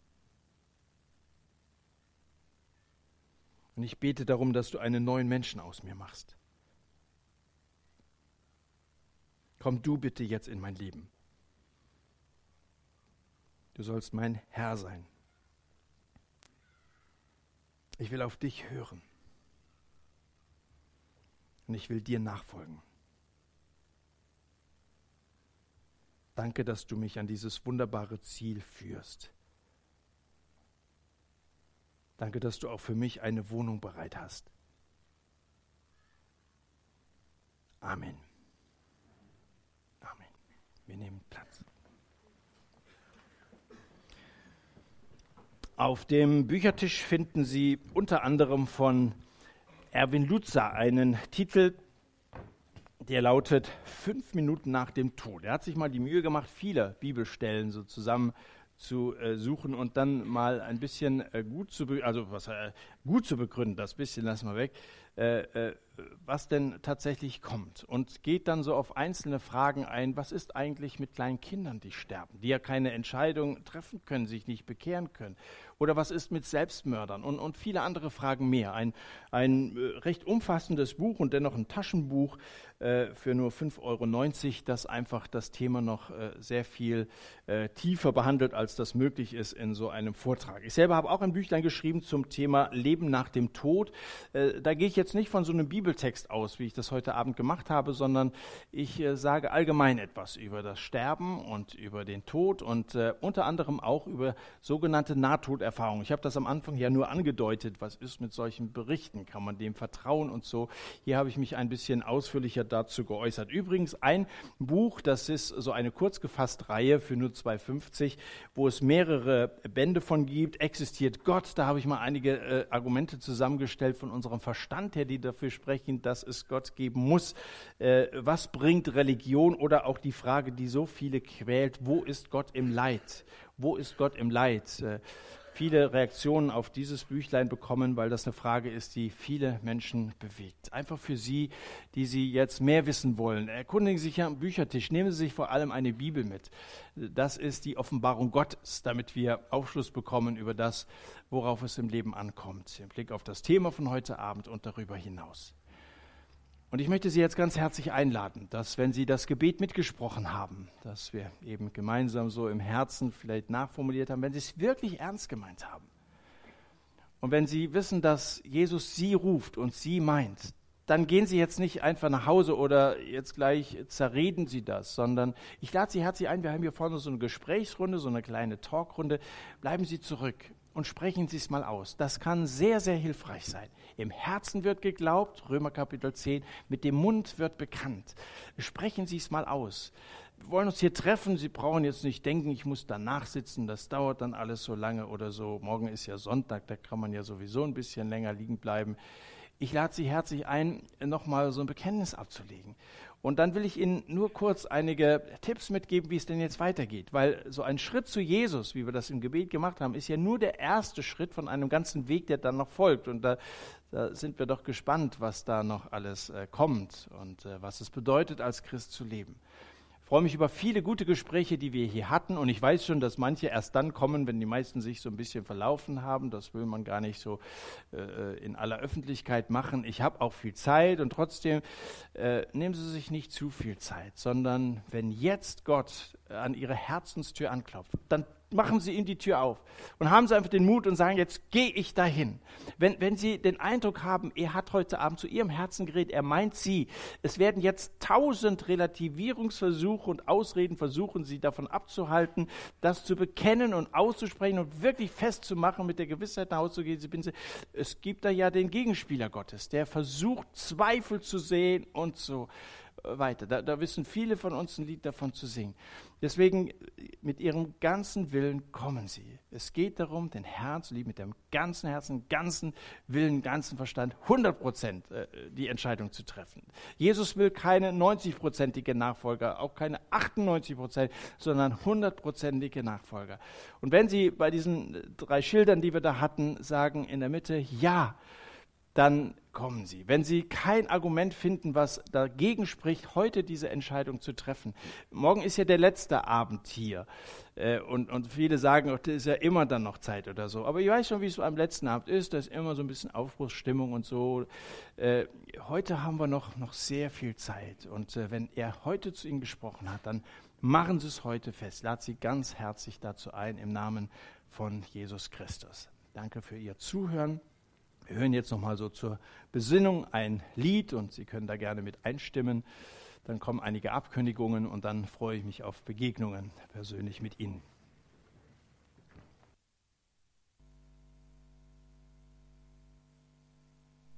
Und ich bete darum, dass du einen neuen Menschen aus mir machst. Komm du bitte jetzt in mein Leben. Du sollst mein Herr sein. Ich will auf dich hören. Und ich will dir nachfolgen. Danke, dass du mich an dieses wunderbare Ziel führst. Danke, dass du auch für mich eine Wohnung bereit hast. Amen. Amen. Wir nehmen Platz. Auf dem Büchertisch finden Sie unter anderem von Erwin Lutzer einen Titel, der lautet fünf Minuten nach dem Tod. Er hat sich mal die Mühe gemacht, viele Bibelstellen so zusammen zu äh, suchen und dann mal ein bisschen äh, gut zu, be- also was äh, gut zu begründen, das bisschen lassen wir weg, äh, äh, was denn tatsächlich kommt, und geht dann so auf einzelne Fragen ein. Was ist eigentlich mit kleinen Kindern, die sterben, die ja keine Entscheidung treffen können, sich nicht bekehren können? Oder was ist mit Selbstmördern und, und viele andere Fragen mehr. Ein, ein äh, recht umfassendes Buch und dennoch ein Taschenbuch äh, für nur fünf Euro neunzig, das einfach das Thema noch äh, sehr viel äh, tiefer behandelt, als das möglich ist in so einem Vortrag. Ich selber habe auch ein Büchlein geschrieben zum Thema Leben nach dem Tod. Äh, da gehe ich jetzt nicht von so einem Bibeltext aus, wie ich das heute Abend gemacht habe, sondern ich äh, sage allgemein etwas über das Sterben und über den Tod und äh, unter anderem auch über sogenannte Nahtoderfahrungen. Ich habe das am Anfang ja nur angedeutet, was ist mit solchen Berichten, kann man dem vertrauen und so. Hier habe ich mich ein bisschen ausführlicher dazu geäußert. Übrigens ein Buch, das ist so eine kurz gefasste Reihe für nur zwei Euro fünfzig, wo es mehrere Bände von gibt. Existiert Gott? Da habe ich mal einige äh, Argumente zusammengestellt von unserem Verstand her, die dafür sprechen, dass es Gott geben muss. Äh, was bringt Religion? Oder auch die Frage, die so viele quält: Wo ist Gott im Leid? Wo ist Gott im Leid? Äh, viele Reaktionen auf dieses Büchlein bekommen, weil das eine Frage ist, die viele Menschen bewegt. Einfach für Sie, die Sie jetzt mehr wissen wollen, erkundigen Sie sich ja am Büchertisch, nehmen Sie sich vor allem eine Bibel mit. Das ist die Offenbarung Gottes, damit wir Aufschluss bekommen über das, worauf es im Leben ankommt, im Blick auf das Thema von heute Abend und darüber hinaus. Und ich möchte Sie jetzt ganz herzlich einladen, dass, wenn Sie das Gebet mitgesprochen haben, dass wir eben gemeinsam so im Herzen vielleicht nachformuliert haben, wenn Sie es wirklich ernst gemeint haben und wenn Sie wissen, dass Jesus Sie ruft und Sie meint, dann gehen Sie jetzt nicht einfach nach Hause oder jetzt gleich zerreden Sie das, sondern ich lade Sie herzlich ein, wir haben hier vorne so eine Gesprächsrunde, so eine kleine Talkrunde. Bleiben Sie zurück und sprechen Sie es mal aus. Das kann sehr, sehr hilfreich sein. Im Herzen wird geglaubt, Römer Kapitel zehn, mit dem Mund wird bekannt. Sprechen Sie es mal aus. Wir wollen uns hier treffen, Sie brauchen jetzt nicht denken, ich muss danach sitzen, das dauert dann alles so lange oder so. Morgen ist ja Sonntag, da kann man ja sowieso ein bisschen länger liegen bleiben. Ich lade Sie herzlich ein, nochmal so ein Bekenntnis abzulegen. Und dann will ich Ihnen nur kurz einige Tipps mitgeben, wie es denn jetzt weitergeht. Weil so ein Schritt zu Jesus, wie wir das im Gebet gemacht haben, ist ja nur der erste Schritt von einem ganzen Weg, der dann noch folgt. Und da, da sind wir doch gespannt, was da noch alles äh, kommt und äh, was es bedeutet, als Christ zu leben. Ich freue mich über viele gute Gespräche, die wir hier hatten, und ich weiß schon, dass manche erst dann kommen, wenn die meisten sich so ein bisschen verlaufen haben. Das will man gar nicht so äh, in aller Öffentlichkeit machen. Ich habe auch viel Zeit, und trotzdem äh, nehmen Sie sich nicht zu viel Zeit, sondern wenn jetzt Gott an Ihre Herzenstür anklopft, dann machen Sie ihm die Tür auf und haben Sie einfach den Mut und sagen, jetzt gehe ich dahin. Wenn, wenn Sie den Eindruck haben, er hat heute Abend zu Ihrem Herzen geredet, er meint Sie, es werden jetzt tausend Relativierungsversuche und Ausreden versuchen, Sie davon abzuhalten, das zu bekennen und auszusprechen und wirklich festzumachen, mit der Gewissheit nach Hause zu gehen. Sie bin, es gibt da ja den Gegenspieler Gottes, der versucht, Zweifel zu sehen und so weiter. Da, da wissen viele von uns ein Lied davon zu singen. Deswegen, mit ihrem ganzen Willen kommen sie. Es geht darum, den Herrn zu lieben, mit dem ganzen Herzen, ganzen Willen, ganzen Verstand, hundert Prozent die Entscheidung zu treffen. Jesus will keine neunzig-prozentige Nachfolger, auch keine achtundneunzig Prozent, sondern hundert-prozentige Nachfolger. Und wenn Sie bei diesen drei Schildern, die wir da hatten, sagen in der Mitte, ja, dann kommen Sie. Wenn Sie kein Argument finden, was dagegen spricht, heute diese Entscheidung zu treffen. Morgen ist ja der letzte Abend hier. Äh, und, und viele sagen, oh, das ist ja immer dann noch Zeit oder so. Aber ich weiß schon, wie es so am letzten Abend ist. Da ist immer so ein bisschen Aufbruchsstimmung und so. Äh, heute haben wir noch, noch sehr viel Zeit. Und äh, wenn er heute zu Ihnen gesprochen hat, dann machen Sie es heute fest. Lade Sie ganz herzlich dazu ein, im Namen von Jesus Christus. Danke für Ihr Zuhören. Wir hören jetzt nochmal so zur Besinnung ein Lied, und Sie können da gerne mit einstimmen. Dann kommen einige Abkündigungen, und dann freue ich mich auf Begegnungen persönlich mit Ihnen.